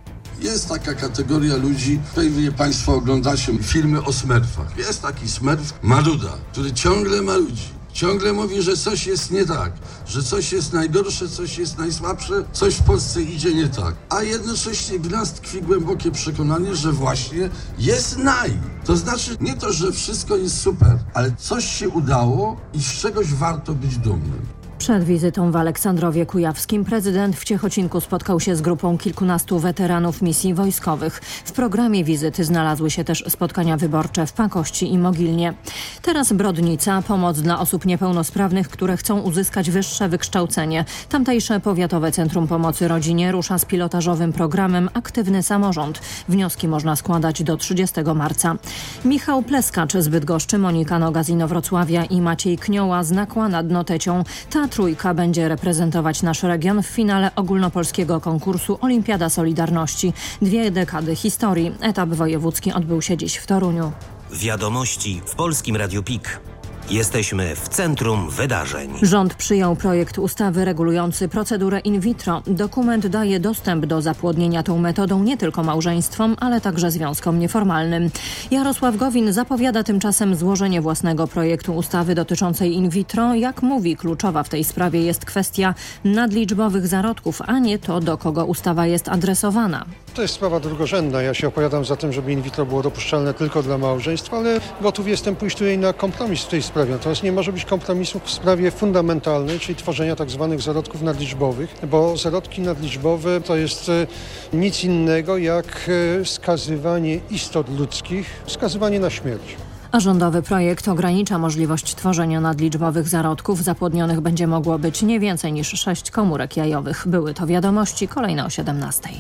Jest taka kategoria ludzi, pewnie Państwo oglądacie filmy o smerfach. Jest taki smerf Maruda, który ciągle marudzi. Ciągle mówi, że coś jest nie tak, że coś jest najgorsze, coś jest najsłabsze, coś w Polsce idzie nie tak. A jednocześnie w nas tkwi głębokie przekonanie, że właśnie jest naj. To znaczy nie to, że wszystko jest super, ale coś się udało i z czegoś warto być dumnym. Przed wizytą w Aleksandrowie Kujawskim prezydent w Ciechocinku spotkał się z grupą kilkunastu weteranów misji wojskowych. W programie wizyty znalazły się też spotkania wyborcze w Pakości i Mogilnie. Teraz Brodnica, pomoc dla osób niepełnosprawnych, które chcą uzyskać wyższe wykształcenie. Tamtejsze Powiatowe Centrum Pomocy Rodzinie rusza z pilotażowym programem Aktywny Samorząd. Wnioski można składać do trzydziestego marca. Michał Pleskacz z Bydgoszczy, Monika Noga z Inowrocławia i Maciej Knioła z Nakła nad Notecią. Ta trójka będzie reprezentować nasz region w finale ogólnopolskiego konkursu Olimpiada Solidarności. Dwie dekady historii. Etap wojewódzki odbył się dziś w Toruniu. Wiadomości w Polskim Radiu P I K. Jesteśmy w centrum wydarzeń. Rząd przyjął projekt ustawy regulujący procedurę in vitro. Dokument daje dostęp do zapłodnienia tą metodą nie tylko małżeństwom, ale także związkom nieformalnym. Jarosław Gowin zapowiada tymczasem złożenie własnego projektu ustawy dotyczącej in vitro. Jak mówi, kluczowa w tej sprawie jest kwestia nadliczbowych zarodków, a nie to, do kogo ustawa jest adresowana. To jest sprawa drugorzędna. Ja się opowiadam za tym, żeby in vitro było dopuszczalne tylko dla małżeństw, ale gotów jestem pójść tutaj na kompromis w tej sprawie. Natomiast nie może być kompromisu w sprawie fundamentalnej, czyli tworzenia tak zwanych zarodków nadliczbowych, bo zarodki nadliczbowe to jest nic innego jak skazywanie istot ludzkich, skazywanie na śmierć. A rządowy projekt ogranicza możliwość tworzenia nadliczbowych zarodków. Zapłodnionych będzie mogło być nie więcej niż sześć komórek jajowych. Były to wiadomości, kolejne o siedemnastej.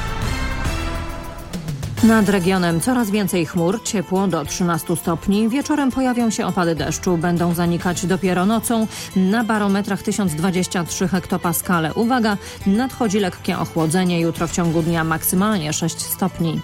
Nad regionem coraz więcej chmur, ciepło do trzynastu stopni. Wieczorem pojawią się opady deszczu, będą zanikać dopiero nocą. Na barometrach tysiąc dwadzieścia trzy hektopaskale. Uwaga, nadchodzi lekkie ochłodzenie. Jutro w ciągu dnia maksymalnie sześć stopni.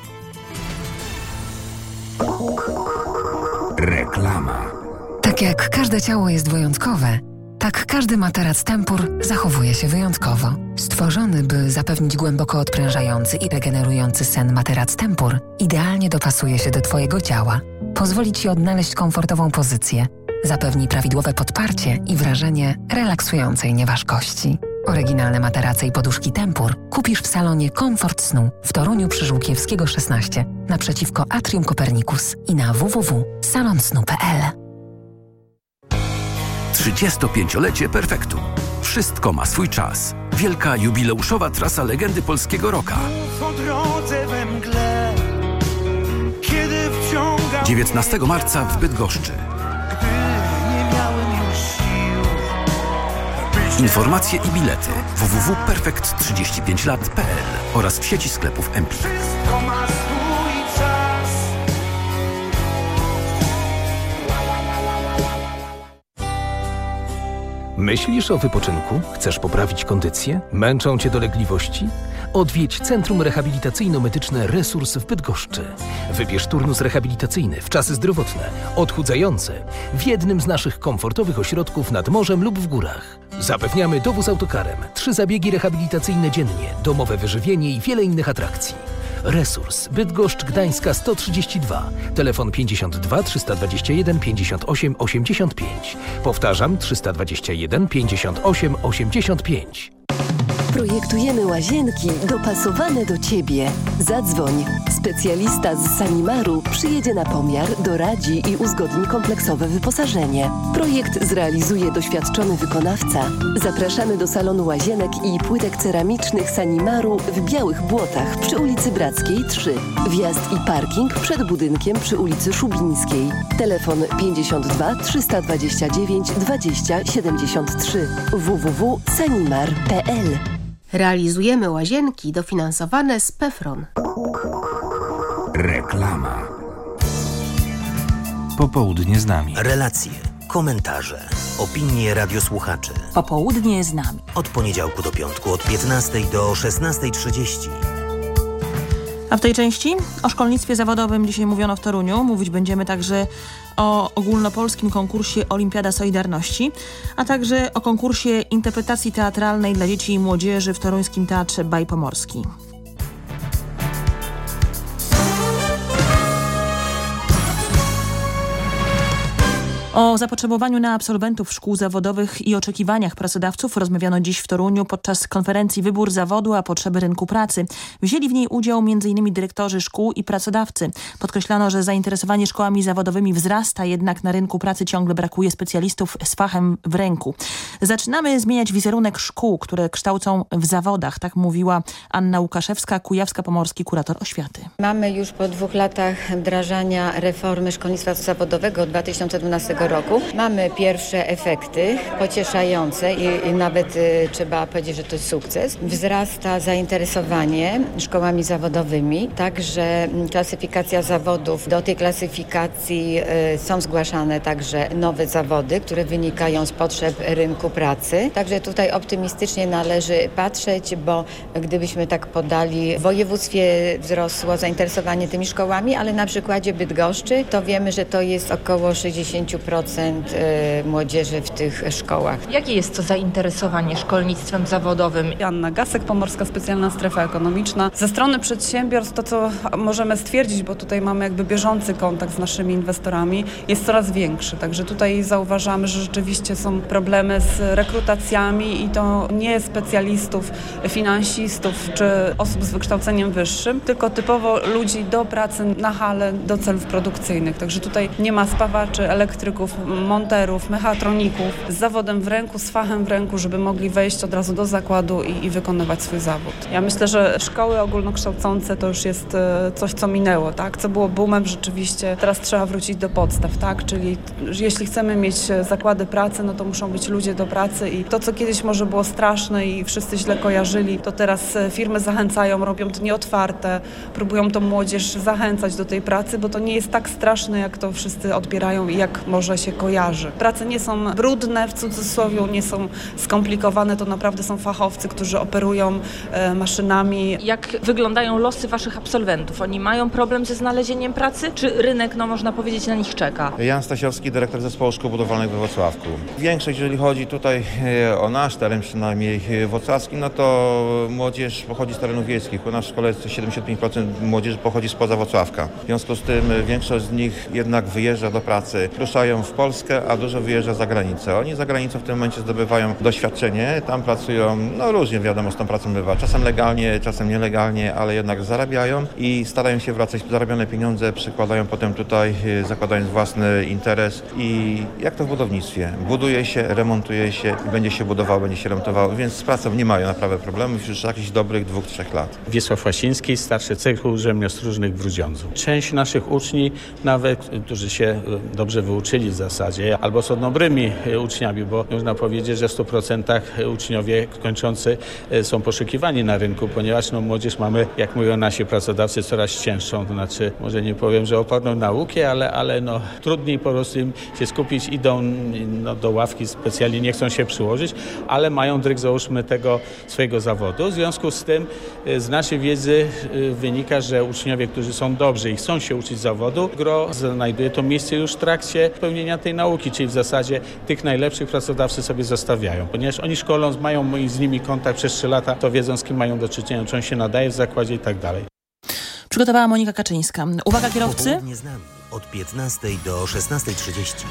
Reklama. Tak jak każde ciało jest wyjątkowe, tak każdy materac Tempur zachowuje się wyjątkowo. Stworzony, by zapewnić głęboko odprężający i regenerujący sen materac Tempur, idealnie dopasuje się do Twojego ciała. Pozwoli Ci odnaleźć komfortową pozycję, zapewni prawidłowe podparcie i wrażenie relaksującej nieważkości. Oryginalne materace i poduszki Tempur kupisz w salonie Komfort Snu w Toruniu przy Żółkiewskiego szesnaście naprzeciwko Atrium Copernicus i na w w w kropka salon snu kropka p l. trzydziestopięciolecie Perfektu. Wszystko ma swój czas. Wielka jubileuszowa trasa legendy polskiego rocka. Po drodze we mgle, kiedy wciągał dziewiętnastego marca w Bydgoszczy. gdy nie miałem już sił. Informacje i bilety w w w kropka perfekt trzydzieści pięć lat kropka p l oraz w sieci sklepów Empik. Wszystko ma swój czas. Myślisz o wypoczynku? Chcesz poprawić kondycję? Męczą Cię dolegliwości? Odwiedź Centrum Rehabilitacyjno-Medyczne Resurs w Bydgoszczy. Wybierz turnus rehabilitacyjny, wczasy zdrowotne, odchudzające w jednym z naszych komfortowych ośrodków nad morzem lub w górach. Zapewniamy dowóz autokarem, trzy zabiegi rehabilitacyjne dziennie, domowe wyżywienie i wiele innych atrakcji. Resurs Bydgoszcz Gdańska sto trzydzieści dwa, telefon pięćdziesiąt dwa trzysta dwadzieścia jeden pięćdziesiąt osiem osiemdziesiąt pięć. Powtarzam, trzysta dwadzieścia jeden pięćdziesiąt osiem osiemdziesiąt pięć. Projektujemy łazienki dopasowane do Ciebie. Zadzwoń. Specjalista z Sanimaru przyjedzie na pomiar, doradzi i uzgodni kompleksowe wyposażenie. Projekt zrealizuje doświadczony wykonawca. Zapraszamy do salonu łazienek i płytek ceramicznych Sanimaru w Białych Błotach przy ulicy Brackiej trzy. Wjazd i parking przed budynkiem przy ulicy Szubińskiej. Telefon pięćdziesiąt dwa trzysta dwadzieścia dziewięć dwadzieścia siedemdziesiąt trzy. w w w kropka sanimar kropka p l. Realizujemy łazienki dofinansowane z PFRON. Reklama. Popołudnie z nami. Relacje, komentarze, opinie radiosłuchaczy. Popołudnie z nami. Od poniedziałku do piątku od piętnastej do szesnastej trzydzieści. A w tej części o szkolnictwie zawodowym dzisiaj mówiono w Toruniu. Mówić będziemy także o ogólnopolskim konkursie Olimpiada Solidarności, a także o konkursie interpretacji teatralnej dla dzieci i młodzieży w toruńskim Teatrze Baj Pomorski. O zapotrzebowaniu na absolwentów szkół zawodowych i oczekiwaniach pracodawców rozmawiano dziś w Toruniu podczas konferencji Wybór zawodu a potrzeby rynku pracy. Wzięli w niej udział między innymi dyrektorzy szkół i pracodawcy. Podkreślano, że zainteresowanie szkołami zawodowymi wzrasta, jednak na rynku pracy ciągle brakuje specjalistów z fachem w ręku. Zaczynamy zmieniać wizerunek szkół, które kształcą w zawodach, tak mówiła Anna Łukaszewska, Kujawsko-Pomorski kurator oświaty. Mamy już po dwóch latach wdrażania reformy szkolnictwa zawodowego od dwa tysiące dwunastego roku. Mamy pierwsze efekty pocieszające i, i nawet y, trzeba powiedzieć, że to jest sukces. Wzrasta zainteresowanie szkołami zawodowymi, także klasyfikacja zawodów. Do tej klasyfikacji y, są zgłaszane także nowe zawody, które wynikają z potrzeb rynku pracy. Także tutaj optymistycznie należy patrzeć, bo gdybyśmy tak podali, w województwie wzrosło zainteresowanie tymi szkołami, ale na przykładzie Bydgoszczy to wiemy, że to jest około sześćdziesiąt procent młodzieży w tych szkołach. Jakie jest to zainteresowanie szkolnictwem zawodowym? Anna Gasek, Pomorska Specjalna Strefa Ekonomiczna. Ze strony przedsiębiorstw to, co możemy stwierdzić, bo tutaj mamy jakby bieżący kontakt z naszymi inwestorami, jest coraz większy. Także tutaj zauważamy, że rzeczywiście są problemy z rekrutacjami i to nie specjalistów, finansistów czy osób z wykształceniem wyższym, tylko typowo ludzi do pracy na hale, do celów produkcyjnych. Także tutaj nie ma spawaczy, elektryków, monterów, mechatroników z zawodem w ręku, z fachem w ręku, żeby mogli wejść od razu do zakładu i, i wykonywać swój zawód. Ja myślę, że szkoły ogólnokształcące to już jest coś, co minęło, tak? Co było boomem rzeczywiście. Teraz trzeba wrócić do podstaw, tak? Czyli jeśli chcemy mieć zakłady pracy, no to muszą być ludzie do pracy i to, co kiedyś może było straszne i wszyscy źle kojarzyli, to teraz firmy zachęcają, robią dni otwarte, próbują tą młodzież zachęcać do tej pracy, bo to nie jest tak straszne, jak to wszyscy odbierają i jak może się kojarzy. Prace nie są brudne, w cudzysłowie, nie są skomplikowane, to naprawdę są fachowcy, którzy operują e, maszynami. Jak wyglądają losy waszych absolwentów? Oni mają problem ze znalezieniem pracy, czy rynek, no można powiedzieć, na nich czeka? Jan Stasiowski, dyrektor Zespołu Szkół Budowlanych we Wrocławku. Większość, jeżeli chodzi tutaj o nasz teren, przynajmniej wrocławski, no to młodzież pochodzi z terenów wiejskich. U nas w szkole jest siedemdziesiąt pięć procent młodzieży pochodzi spoza Wrocławka. W związku z tym większość z nich jednak wyjeżdża do pracy. Ruszają w Polskę, a dużo wyjeżdża za granicę. Oni za granicą w tym momencie zdobywają doświadczenie, tam pracują, no różnie wiadomo z tą pracą bywa. Czasem legalnie, czasem nielegalnie, ale jednak zarabiają i starają się wracać. Zarobione pieniądze przykładają potem tutaj, zakładając własny interes i jak to w budownictwie. Buduje się, remontuje się, będzie się budowało, będzie się remontowało, więc z pracą nie mają naprawdę problemów już jakichś dobrych dwóch, trzech lat. Wiesław Łasiński, starszy cechu rzemiosł różnych w Grudziądzu. Część naszych uczniów, nawet którzy się dobrze wyuczyli, w zasadzie, albo są dobrymi uczniami, bo można powiedzieć, że w stu procentach uczniowie kończący są poszukiwani na rynku, ponieważ no, młodzież mamy, jak mówią nasi pracodawcy, coraz cięższą, to znaczy może nie powiem, że oporną naukę, ale, ale no, trudniej po prostu im się skupić, idą no, do ławki specjalnie, nie chcą się przyłożyć, ale mają dryg, załóżmy, tego swojego zawodu. W związku z tym z naszej wiedzy wynika, że uczniowie, którzy są dobrzy i chcą się uczyć zawodu, gro znajduje to miejsce już w trakcie pełnienia tej nauki, czyli w zasadzie tych najlepszych pracodawcy sobie zostawiają, ponieważ oni szkolą, mają z nimi kontakt przez trzy lata, to wiedzą, z kim mają do czynienia, czy on się nadaje w zakładzie i tak dalej. Przygotowała Monika Kaczyńska. Uwaga kierowcy. Popołudnie z nami od piętnastej do szesnastej trzydzieści.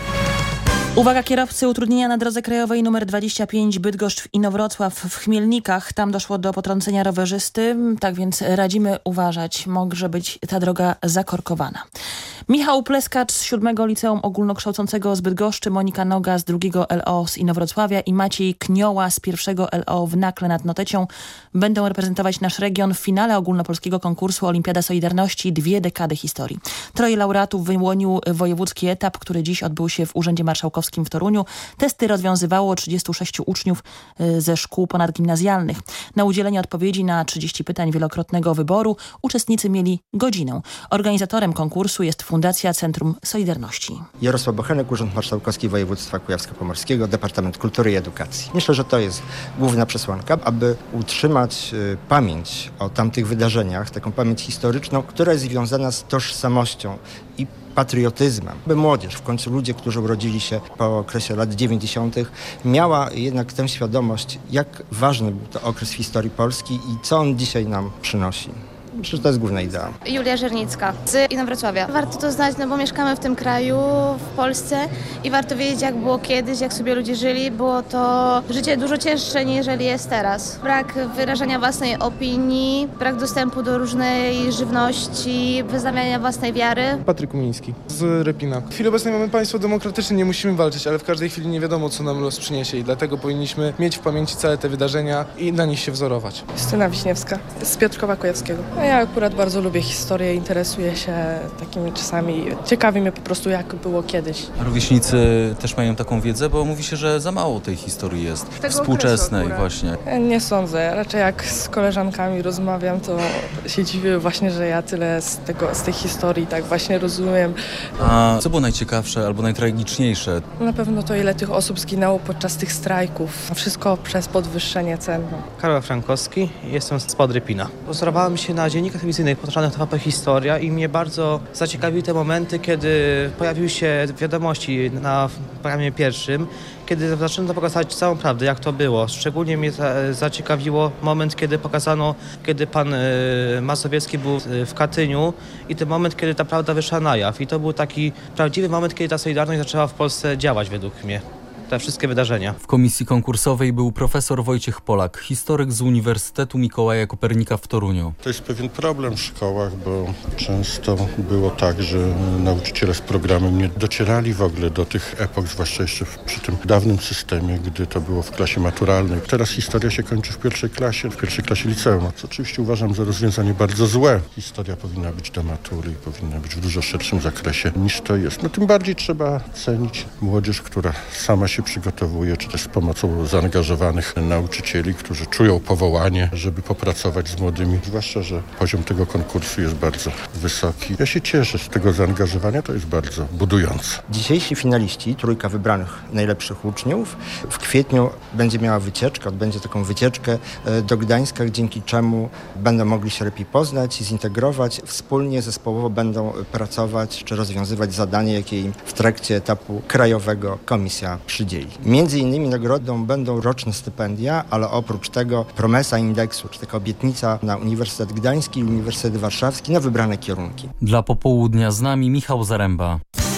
Uwaga kierowcy, utrudnienia na drodze krajowej nr dwadzieścia pięć Bydgoszcz-Inowrocław w Chmielnikach. Tam doszło do potrącenia rowerzysty, tak więc radzimy uważać. Może być ta droga zakorkowana. Michał Pleskacz z siódmego Liceum Ogólnokształcącego z Bydgoszczy, Monika Noga z drugiego L O z Inowrocławia i Maciej Knioła z pierwszego L O w Nakle nad Notecią będą reprezentować nasz region w finale ogólnopolskiego konkursu Olimpiada Solidarności Dwie dekady historii. Troje laureatów wyłonił wojewódzki etap, który dziś odbył się w Urzędzie Marszałkowskim w Toruniu. Testy rozwiązywało trzydziestu sześciu uczniów ze szkół ponadgimnazjalnych. Na udzielenie odpowiedzi na trzydzieści pytań wielokrotnego wyboru uczestnicy mieli godzinę. Organizatorem konkursu jest Fundacja Centrum Solidarności. Jarosław Bochenek, Urząd Marszałkowski Województwa Kujawsko-Pomorskiego, Departament Kultury i Edukacji. Myślę, że to jest główna przesłanka, aby utrzymać y, pamięć o tamtych wydarzeniach, taką pamięć historyczną, która jest związana z tożsamością i patriotyzmem. By młodzież, w końcu ludzie, którzy urodzili się po okresie lat dziewięćdziesiątych, miała jednak tę świadomość, jak ważny był to okres w historii Polski i co on dzisiaj nam przynosi. Myślę, że to jest główna idea. Julia Żernicka z Inowrocławia. Warto to znać, no bo mieszkamy w tym kraju, w Polsce i warto wiedzieć, jak było kiedyś, jak sobie ludzie żyli. Było to życie dużo cięższe, niżeli jest teraz. Brak wyrażania własnej opinii, brak dostępu do różnej żywności, wyznawiania własnej wiary. Patryk Umiński z Repina. W chwili obecnej mamy państwo demokratyczne, nie musimy walczyć, ale w każdej chwili nie wiadomo, co nam los przyniesie i dlatego powinniśmy mieć w pamięci całe te wydarzenia i na nich się wzorować. Justyna Wiśniewska z Piotrkowa Kujawskiego. Ja akurat bardzo lubię historię, interesuję się takimi czasami. Ciekawi mnie po prostu, jak było kiedyś. A rówieśnicy też mają taką wiedzę, bo mówi się, że za mało tej historii jest współczesnej właśnie. Nie sądzę. Raczej jak z koleżankami rozmawiam, to się dziwię właśnie, że ja tyle z, tego, z tej historii tak właśnie rozumiem. A co było najciekawsze albo najtragiczniejsze? Na pewno to, ile tych osób zginęło podczas tych strajków. Wszystko przez podwyższenie cen. Karol Frankowski, jestem z Podrypina. Pozorowałem się na dziennikach telewizyjnych ponoszonych T V P Historia i mnie bardzo zaciekawiły te momenty, kiedy pojawiły się wiadomości na programie pierwszym, kiedy zaczęto pokazać całą prawdę, jak to było. Szczególnie mnie zaciekawiło moment, kiedy pokazano, kiedy pan Mazowiecki był w Katyniu i ten moment, kiedy ta prawda wyszła na jaw. I to był taki prawdziwy moment, kiedy ta Solidarność zaczęła w Polsce działać według mnie. Te wszystkie wydarzenia. W komisji konkursowej był profesor Wojciech Polak, historyk z Uniwersytetu Mikołaja Kopernika w Toruniu. To jest pewien problem w szkołach, bo często było tak, że nauczyciele z programem nie docierali w ogóle do tych epok, zwłaszcza jeszcze przy tym dawnym systemie, gdy to było w klasie maturalnej. Teraz historia się kończy w pierwszej klasie, w pierwszej klasie liceum, co oczywiście uważam za rozwiązanie bardzo złe. Historia powinna być do matury i powinna być w dużo szerszym zakresie niż to jest. No tym bardziej trzeba cenić młodzież, która sama się przygotowuje, czy też z pomocą zaangażowanych nauczycieli, którzy czują powołanie, żeby popracować z młodymi. Zwłaszcza, że poziom tego konkursu jest bardzo wysoki. Ja się cieszę z tego zaangażowania, to jest bardzo budujące. Dzisiejsi finaliści, trójka wybranych najlepszych uczniów, w kwietniu będzie miała wycieczkę, odbędzie taką wycieczkę do Gdańska, dzięki czemu będą mogli się lepiej poznać i zintegrować. Wspólnie, zespołowo będą pracować, czy rozwiązywać zadanie, jakie im w trakcie etapu krajowego komisja przydzieli. Między innymi nagrodą będą roczne stypendia, ale oprócz tego promesa indeksu, czy taka obietnica na Uniwersytet Gdański i Uniwersytet Warszawski na wybrane kierunki. Dla popołudnia z nami Michał Zaręba.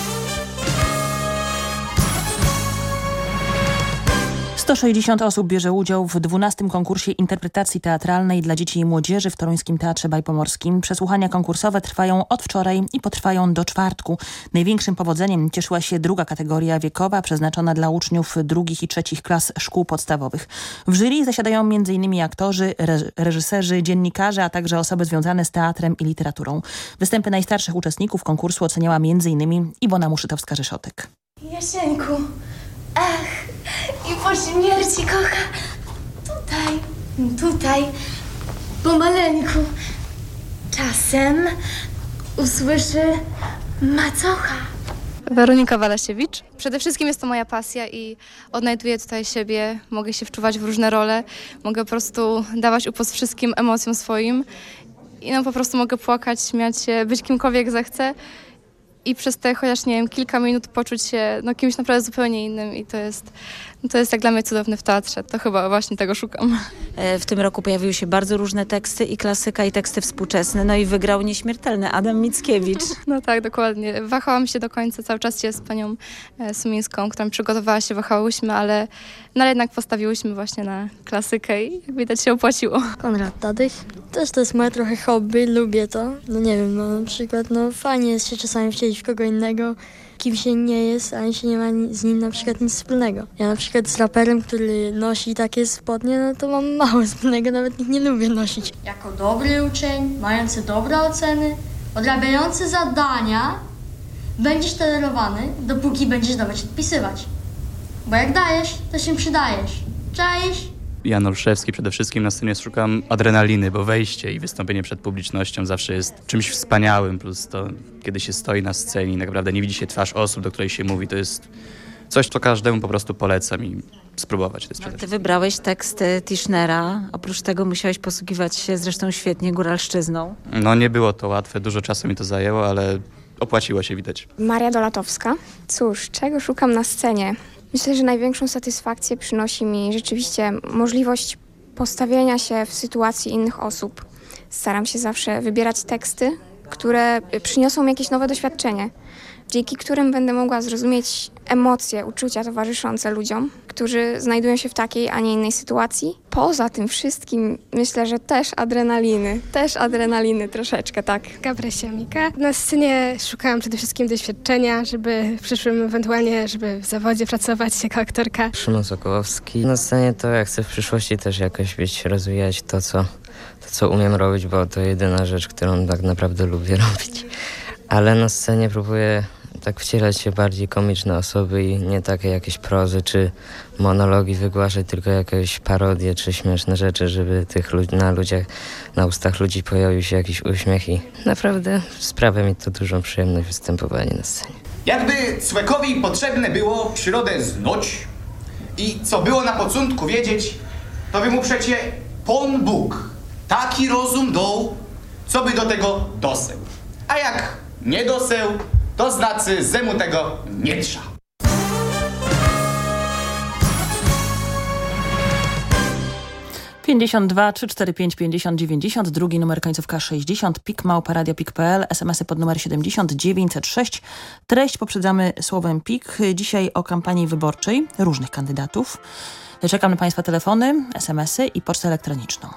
sto sześćdziesiąt osób bierze udział w dwunastym konkursie interpretacji teatralnej dla dzieci i młodzieży w Toruńskim Teatrze Bajpomorskim. Przesłuchania konkursowe trwają od wczoraj i potrwają do czwartku. Największym powodzeniem cieszyła się druga kategoria wiekowa, przeznaczona dla uczniów drugich i trzecich klas szkół podstawowych. W jury zasiadają między innymi aktorzy, reżyserzy, dziennikarze, a także osoby związane z teatrem i literaturą. Występy najstarszych uczestników konkursu oceniała między innymi Iwona Muszytowska-Rzeszotek. Jasieńku, ach, i po śmierci kocha. Tutaj, tutaj, pomaleńku. Czasem usłyszy macocha. Weronika Walasiewicz. Przede wszystkim jest to moja pasja i odnajduję tutaj siebie. Mogę się wczuwać w różne role, mogę po prostu dawać upust wszystkim emocjom swoim i no po prostu mogę płakać, śmiać się, być kimkolwiek zechcę i przez te chociaż nie wiem, kilka minut poczuć się no, kimś naprawdę zupełnie innym i to jest, to jest jak dla mnie cudowne w teatrze. To chyba właśnie tego szukam. W tym roku pojawiły się bardzo różne teksty i klasyka i teksty współczesne, no i wygrał nieśmiertelny Adam Mickiewicz. No tak, dokładnie. Wahałam się do końca, cały czas się z panią Sumińską, która mi przygotowała się, wahałyśmy, ale, no, ale jednak postawiłyśmy właśnie na klasykę i jak widać się opłaciło. Konrad Tadych. Też to jest moje trochę hobby, lubię to. No nie wiem, no na przykład no fajnie jest się czasami wcielić w kogo innego, kim się nie jest, ani się nie ma z nim na przykład nic wspólnego. Ja na przykład z raperem, który nosi takie spodnie, no to mam mało wspólnego, nawet ich nie lubię nosić. Jako dobry uczeń, mający dobre oceny, odrabiający zadania, będziesz tolerowany, dopóki będziesz dawać odpisywać. Bo jak dajesz, to się przydajesz. Czaisz? Jan Olszewski, przede wszystkim na scenie szukam adrenaliny, bo wejście i wystąpienie przed publicznością zawsze jest czymś wspaniałym, plus to, kiedy się stoi na scenie i naprawdę nie widzi się twarz osób, do której się mówi, to jest coś, co każdemu po prostu polecam i spróbować. To jest przede Ty wybrałeś tekst Tischnera, oprócz tego musiałeś posługiwać się zresztą świetnie góralszczyzną. No nie było to łatwe, dużo czasu mi to zajęło, ale opłaciło się, widać. Maria Dolatowska. Cóż, czego szukam na scenie? Myślę, że największą satysfakcję przynosi mi rzeczywiście możliwość postawienia się w sytuacji innych osób. Staram się zawsze wybierać teksty, które przyniosą mi jakieś nowe doświadczenie, dzięki którym będę mogła zrozumieć emocje, uczucia towarzyszące ludziom, którzy znajdują się w takiej, a nie innej sytuacji. Poza tym wszystkim myślę, że też adrenaliny, też adrenaliny troszeczkę, tak. Gabrysia Siemika. Na scenie szukałam przede wszystkim doświadczenia, żeby w przyszłym ewentualnie, żeby w zawodzie pracować jako aktorka. Szymon Sokołowski. Na scenie to ja chcę w przyszłości też jakoś być, rozwijać to, co, to, co umiem robić, bo to jedyna rzecz, którą tak naprawdę lubię robić. Ale na scenie próbuję tak wcielać się bardziej komiczne osoby i nie takie jakieś prozy czy monologi wygłaszać, tylko jakieś parodie czy śmieszne rzeczy, żeby tych ludzi, na ludziach, na ustach ludzi pojawił się jakiś uśmiech i naprawdę sprawia mi to dużą przyjemność występowanie na scenie. Jakby człowiekowi potrzebne było przyrodę znać i co było na początku wiedzieć, to by mu przecie Pan Bóg taki rozum dał, co by do tego doseł. A jak nie doseł, to znaczy, że mu tego nie trzeba. pięćdziesiąt dwa trzy cztery pięć pięćdziesiąt dziewięćdziesiąt, drugi numer końcówka sześćdziesiąt, pik małpa radio pik kropka p l, smsy pod numer siedemdziesiąt dziewięćset sześć. Treść poprzedzamy słowem pik. Dzisiaj o kampanii wyborczej różnych kandydatów. Czekam na Państwa telefony, smsy i pocztę elektroniczną.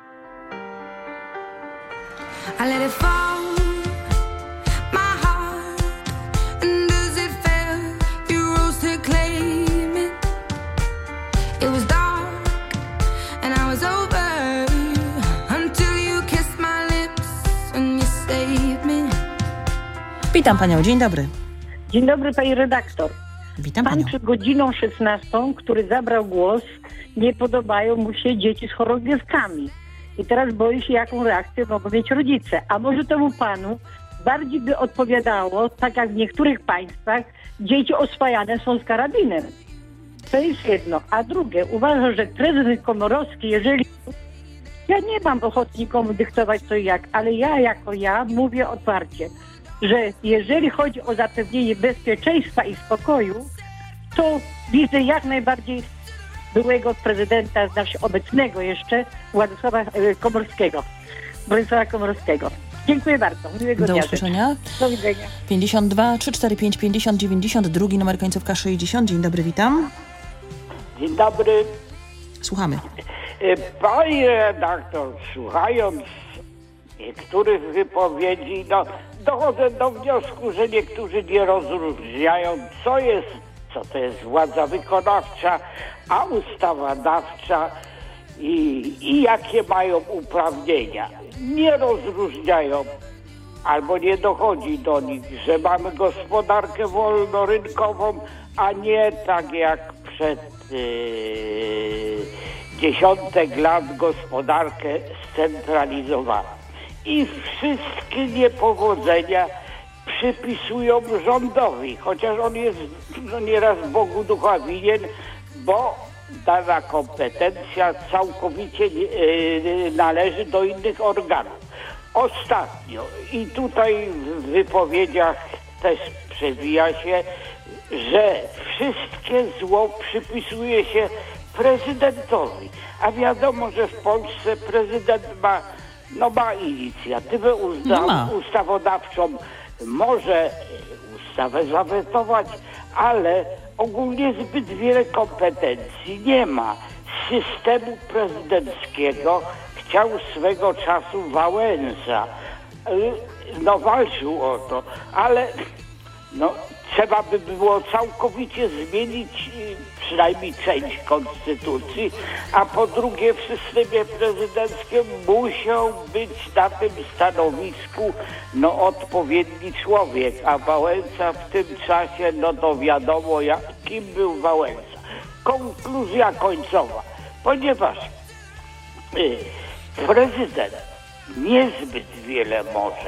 Witam Panią, dzień dobry. Dzień dobry Pani redaktor. Witam Pan Panią. przed godziną szesnastą, który zabrał głos, nie podobają mu się dzieci z chorągiewkami. I teraz boję się, jaką reakcję mogą mieć rodzice. A może temu Panu bardziej by odpowiadało, tak jak w niektórych państwach, dzieci oswajane są z karabinem. To jest jedno. A drugie, uważam, że prezydent Komorowski, jeżeli... Ja nie mam ochoty nikomu dyktować co i jak, ale ja jako ja mówię otwarcie, że jeżeli chodzi o zapewnienie bezpieczeństwa i spokoju, to widzę jak najbardziej byłego prezydenta, znaczy obecnego jeszcze, Władysława Komorowskiego. Władysława Komorowskiego. Dziękuję bardzo. Miłego Do dnia. usłyszenia. Do widzenia. pięćdziesiąt dwa trzy cztery pięć pięćdziesiąt dziewięćdziesiąt, drugi numer końcówka sześćdziesiąt. Dzień dobry, witam. Dzień dobry. Słuchamy. Panie redaktor, słuchając niektórych wypowiedzi, no, dochodzę do wniosku, że niektórzy nie rozróżniają, co jest, co to jest władza wykonawcza, a ustawodawcza i, i jakie mają uprawnienia. Nie rozróżniają. albo nie dochodzi do nich, że mamy gospodarkę wolnorynkową, a nie tak jak przed yy, dziesiątek lat gospodarkę scentralizowaną. I wszystkie niepowodzenia przypisują rządowi, chociaż on jest no, nieraz Bogu ducha winien, bo dana kompetencja całkowicie yy, należy do innych organów. Ostatnio i tutaj w wypowiedziach też przewija się, że wszystkie zło przypisuje się prezydentowi, a wiadomo, że w Polsce prezydent ma, no ma inicjatywę uzna, No ma. ustawodawczą, może ustawę zawetować, ale ogólnie zbyt wiele kompetencji nie ma. Systemu prezydenckiego chciał swego czasu Wałęsa. No walczył o to, ale no, trzeba by było całkowicie zmienić przynajmniej część konstytucji, a po drugie w systemie prezydenckim musiał być na tym stanowisku no, odpowiedni człowiek, a Wałęsa w tym czasie, no to wiadomo jak, kim był Wałęsa. Konkluzja końcowa, ponieważ y, prezydent niezbyt wiele może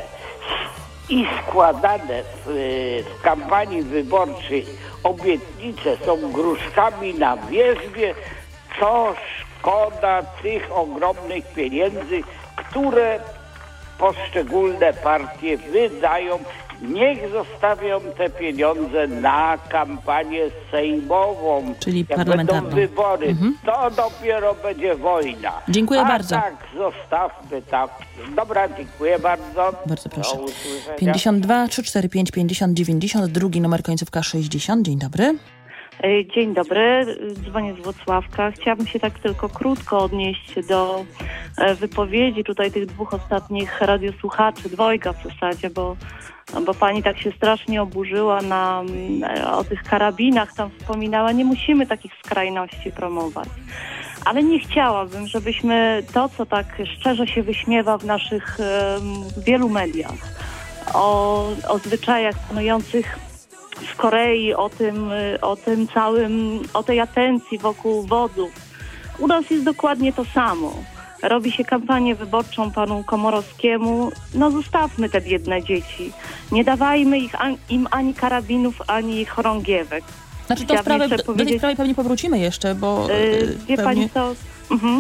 i składane w, w kampanii wyborczej obietnice są gruszkami na wierzbie, co szkoda tych ogromnych pieniędzy, które poszczególne partie wydają. Niech zostawią te pieniądze na kampanię sejmową. Czyli jak parlamentarną. będą wybory, Mhm. to dopiero będzie wojna. Dziękuję A bardzo. tak, zostawmy tak. Dobra, dziękuję bardzo. Bardzo proszę. Do usłyszenia. pięćdziesiąt dwa, trzysta czterdziewięć pięć, pięćdziesiąt dziewięćdziesiąt, drugi numer końcówka sześćdziesiąt. Dzień dobry. Dzień dobry, dzwonię z Włocławka. Chciałabym się tak tylko krótko odnieść do wypowiedzi tutaj tych dwóch ostatnich radiosłuchaczy, dwojga w zasadzie, bo, bo pani tak się strasznie oburzyła na, o tych karabinach, tam wspominała. Nie musimy takich skrajności promować. Ale nie chciałabym, żebyśmy to, co tak szczerze się wyśmiewa w naszych um, wielu mediach, o, o zwyczajach panujących w Korei, o tym, o tym całym, o tej atencji wokół wodzów. U nas jest dokładnie to samo. Robi się kampanię wyborczą panu Komorowskiemu. No zostawmy te biedne dzieci. Nie dawajmy ich, im ani karabinów, ani chorągiewek. Znaczy tą sprawę, do tej sprawy pewnie powrócimy jeszcze, bo Yy, wie pewnie... pani co? Mhm.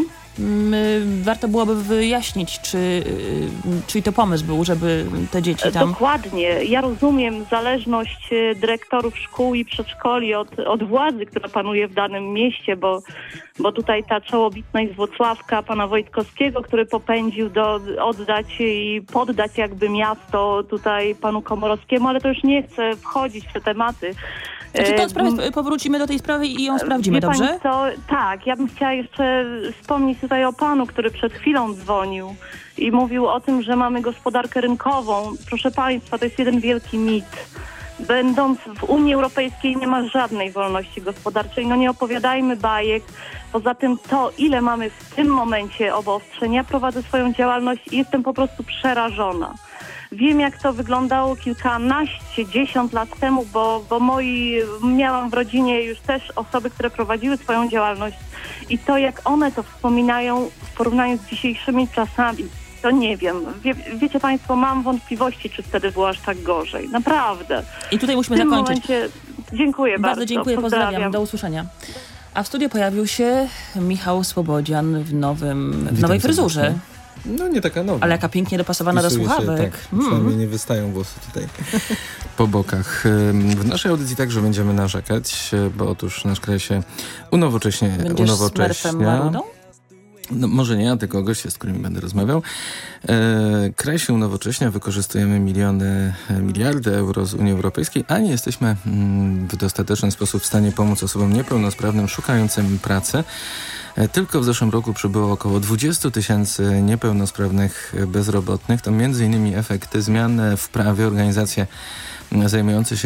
Warto byłoby wyjaśnić, czy, czy to pomysł był, żeby te dzieci tam... Dokładnie. Ja rozumiem zależność dyrektorów szkół i przedszkoli od, od władzy, która panuje w danym mieście, bo, bo tutaj ta czołobitność z Włocławka, pana Wojtkowskiego, który popędził do oddać i poddać jakby miasto tutaj panu Komorowskiemu, ale to już nie chcę wchodzić w te tematy. Znaczy tą sprawę, powrócimy do tej sprawy i ją sprawdzimy, Wie dobrze? Pani co? Tak, ja bym chciała jeszcze wspomnieć tutaj o panu, który przed chwilą dzwonił i mówił o tym, że mamy gospodarkę rynkową. Proszę państwa, to jest jeden wielki mit. Będąc w Unii Europejskiej nie ma żadnej wolności gospodarczej. No nie opowiadajmy bajek. Poza tym to, ile mamy w tym momencie obostrzeń. Ja prowadzę swoją działalność i jestem po prostu przerażona. Wiem, jak to wyglądało kilkanaście, dziesiąt lat temu, bo, bo moi, miałam w rodzinie już też osoby, które prowadziły swoją działalność i to, jak one to wspominają w porównaniu z dzisiejszymi czasami, to nie wiem. Wie, wiecie państwo, mam wątpliwości, czy wtedy było aż tak gorzej. Naprawdę. I tutaj musimy w tym zakończyć. Momencie, dziękuję bardzo. Bardzo dziękuję, pozdrawiam. pozdrawiam. Do usłyszenia. A w studiu pojawił się Michał Słobodzian w, nowym, w nowej fryzurze. Serdecznie. No nie taka nowa. Ale jaka pięknie dopasowana do słuchawek. Się, tak, przynajmniej mm. nie wystają włosy tutaj po bokach. W naszej audycji także będziemy narzekać, bo otóż nasz kraj się unowocześnie, Będziesz unowocześnia. No, może nie, tylko goście, z którymi będę rozmawiał. E, kraj się unowocześnia, wykorzystujemy miliony, miliardy euro z Unii Europejskiej, a nie jesteśmy mm, w dostateczny sposób w stanie pomóc osobom niepełnosprawnym szukającym pracy. E, tylko w zeszłym roku przybyło około dwadzieścia tysięcy niepełnosprawnych bezrobotnych. To między innymi efekty zmian w prawie. Organizacje zajmujące się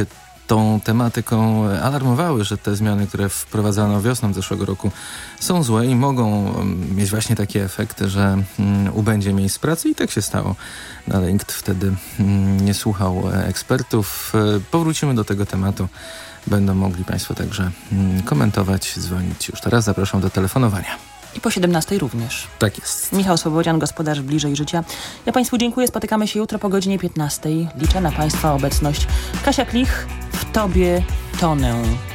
tą tematyką alarmowały, że te zmiany, które wprowadzano wiosną zeszłego roku, są złe i mogą mieć właśnie takie efekty, że ubędzie miejsc pracy i tak się stało. No, ale nikt wtedy nie słuchał ekspertów. Powrócimy do tego tematu. Będą mogli Państwo także komentować, dzwonić. Już teraz zapraszam do telefonowania. I po siedemnastej również. Tak jest. Michał Słobodzian, gospodarz Bliżej Życia. Ja Państwu dziękuję. Spotykamy się jutro po godzinie piętnastej. Liczę na Państwa obecność. Kasia Klich, w Tobie tonę.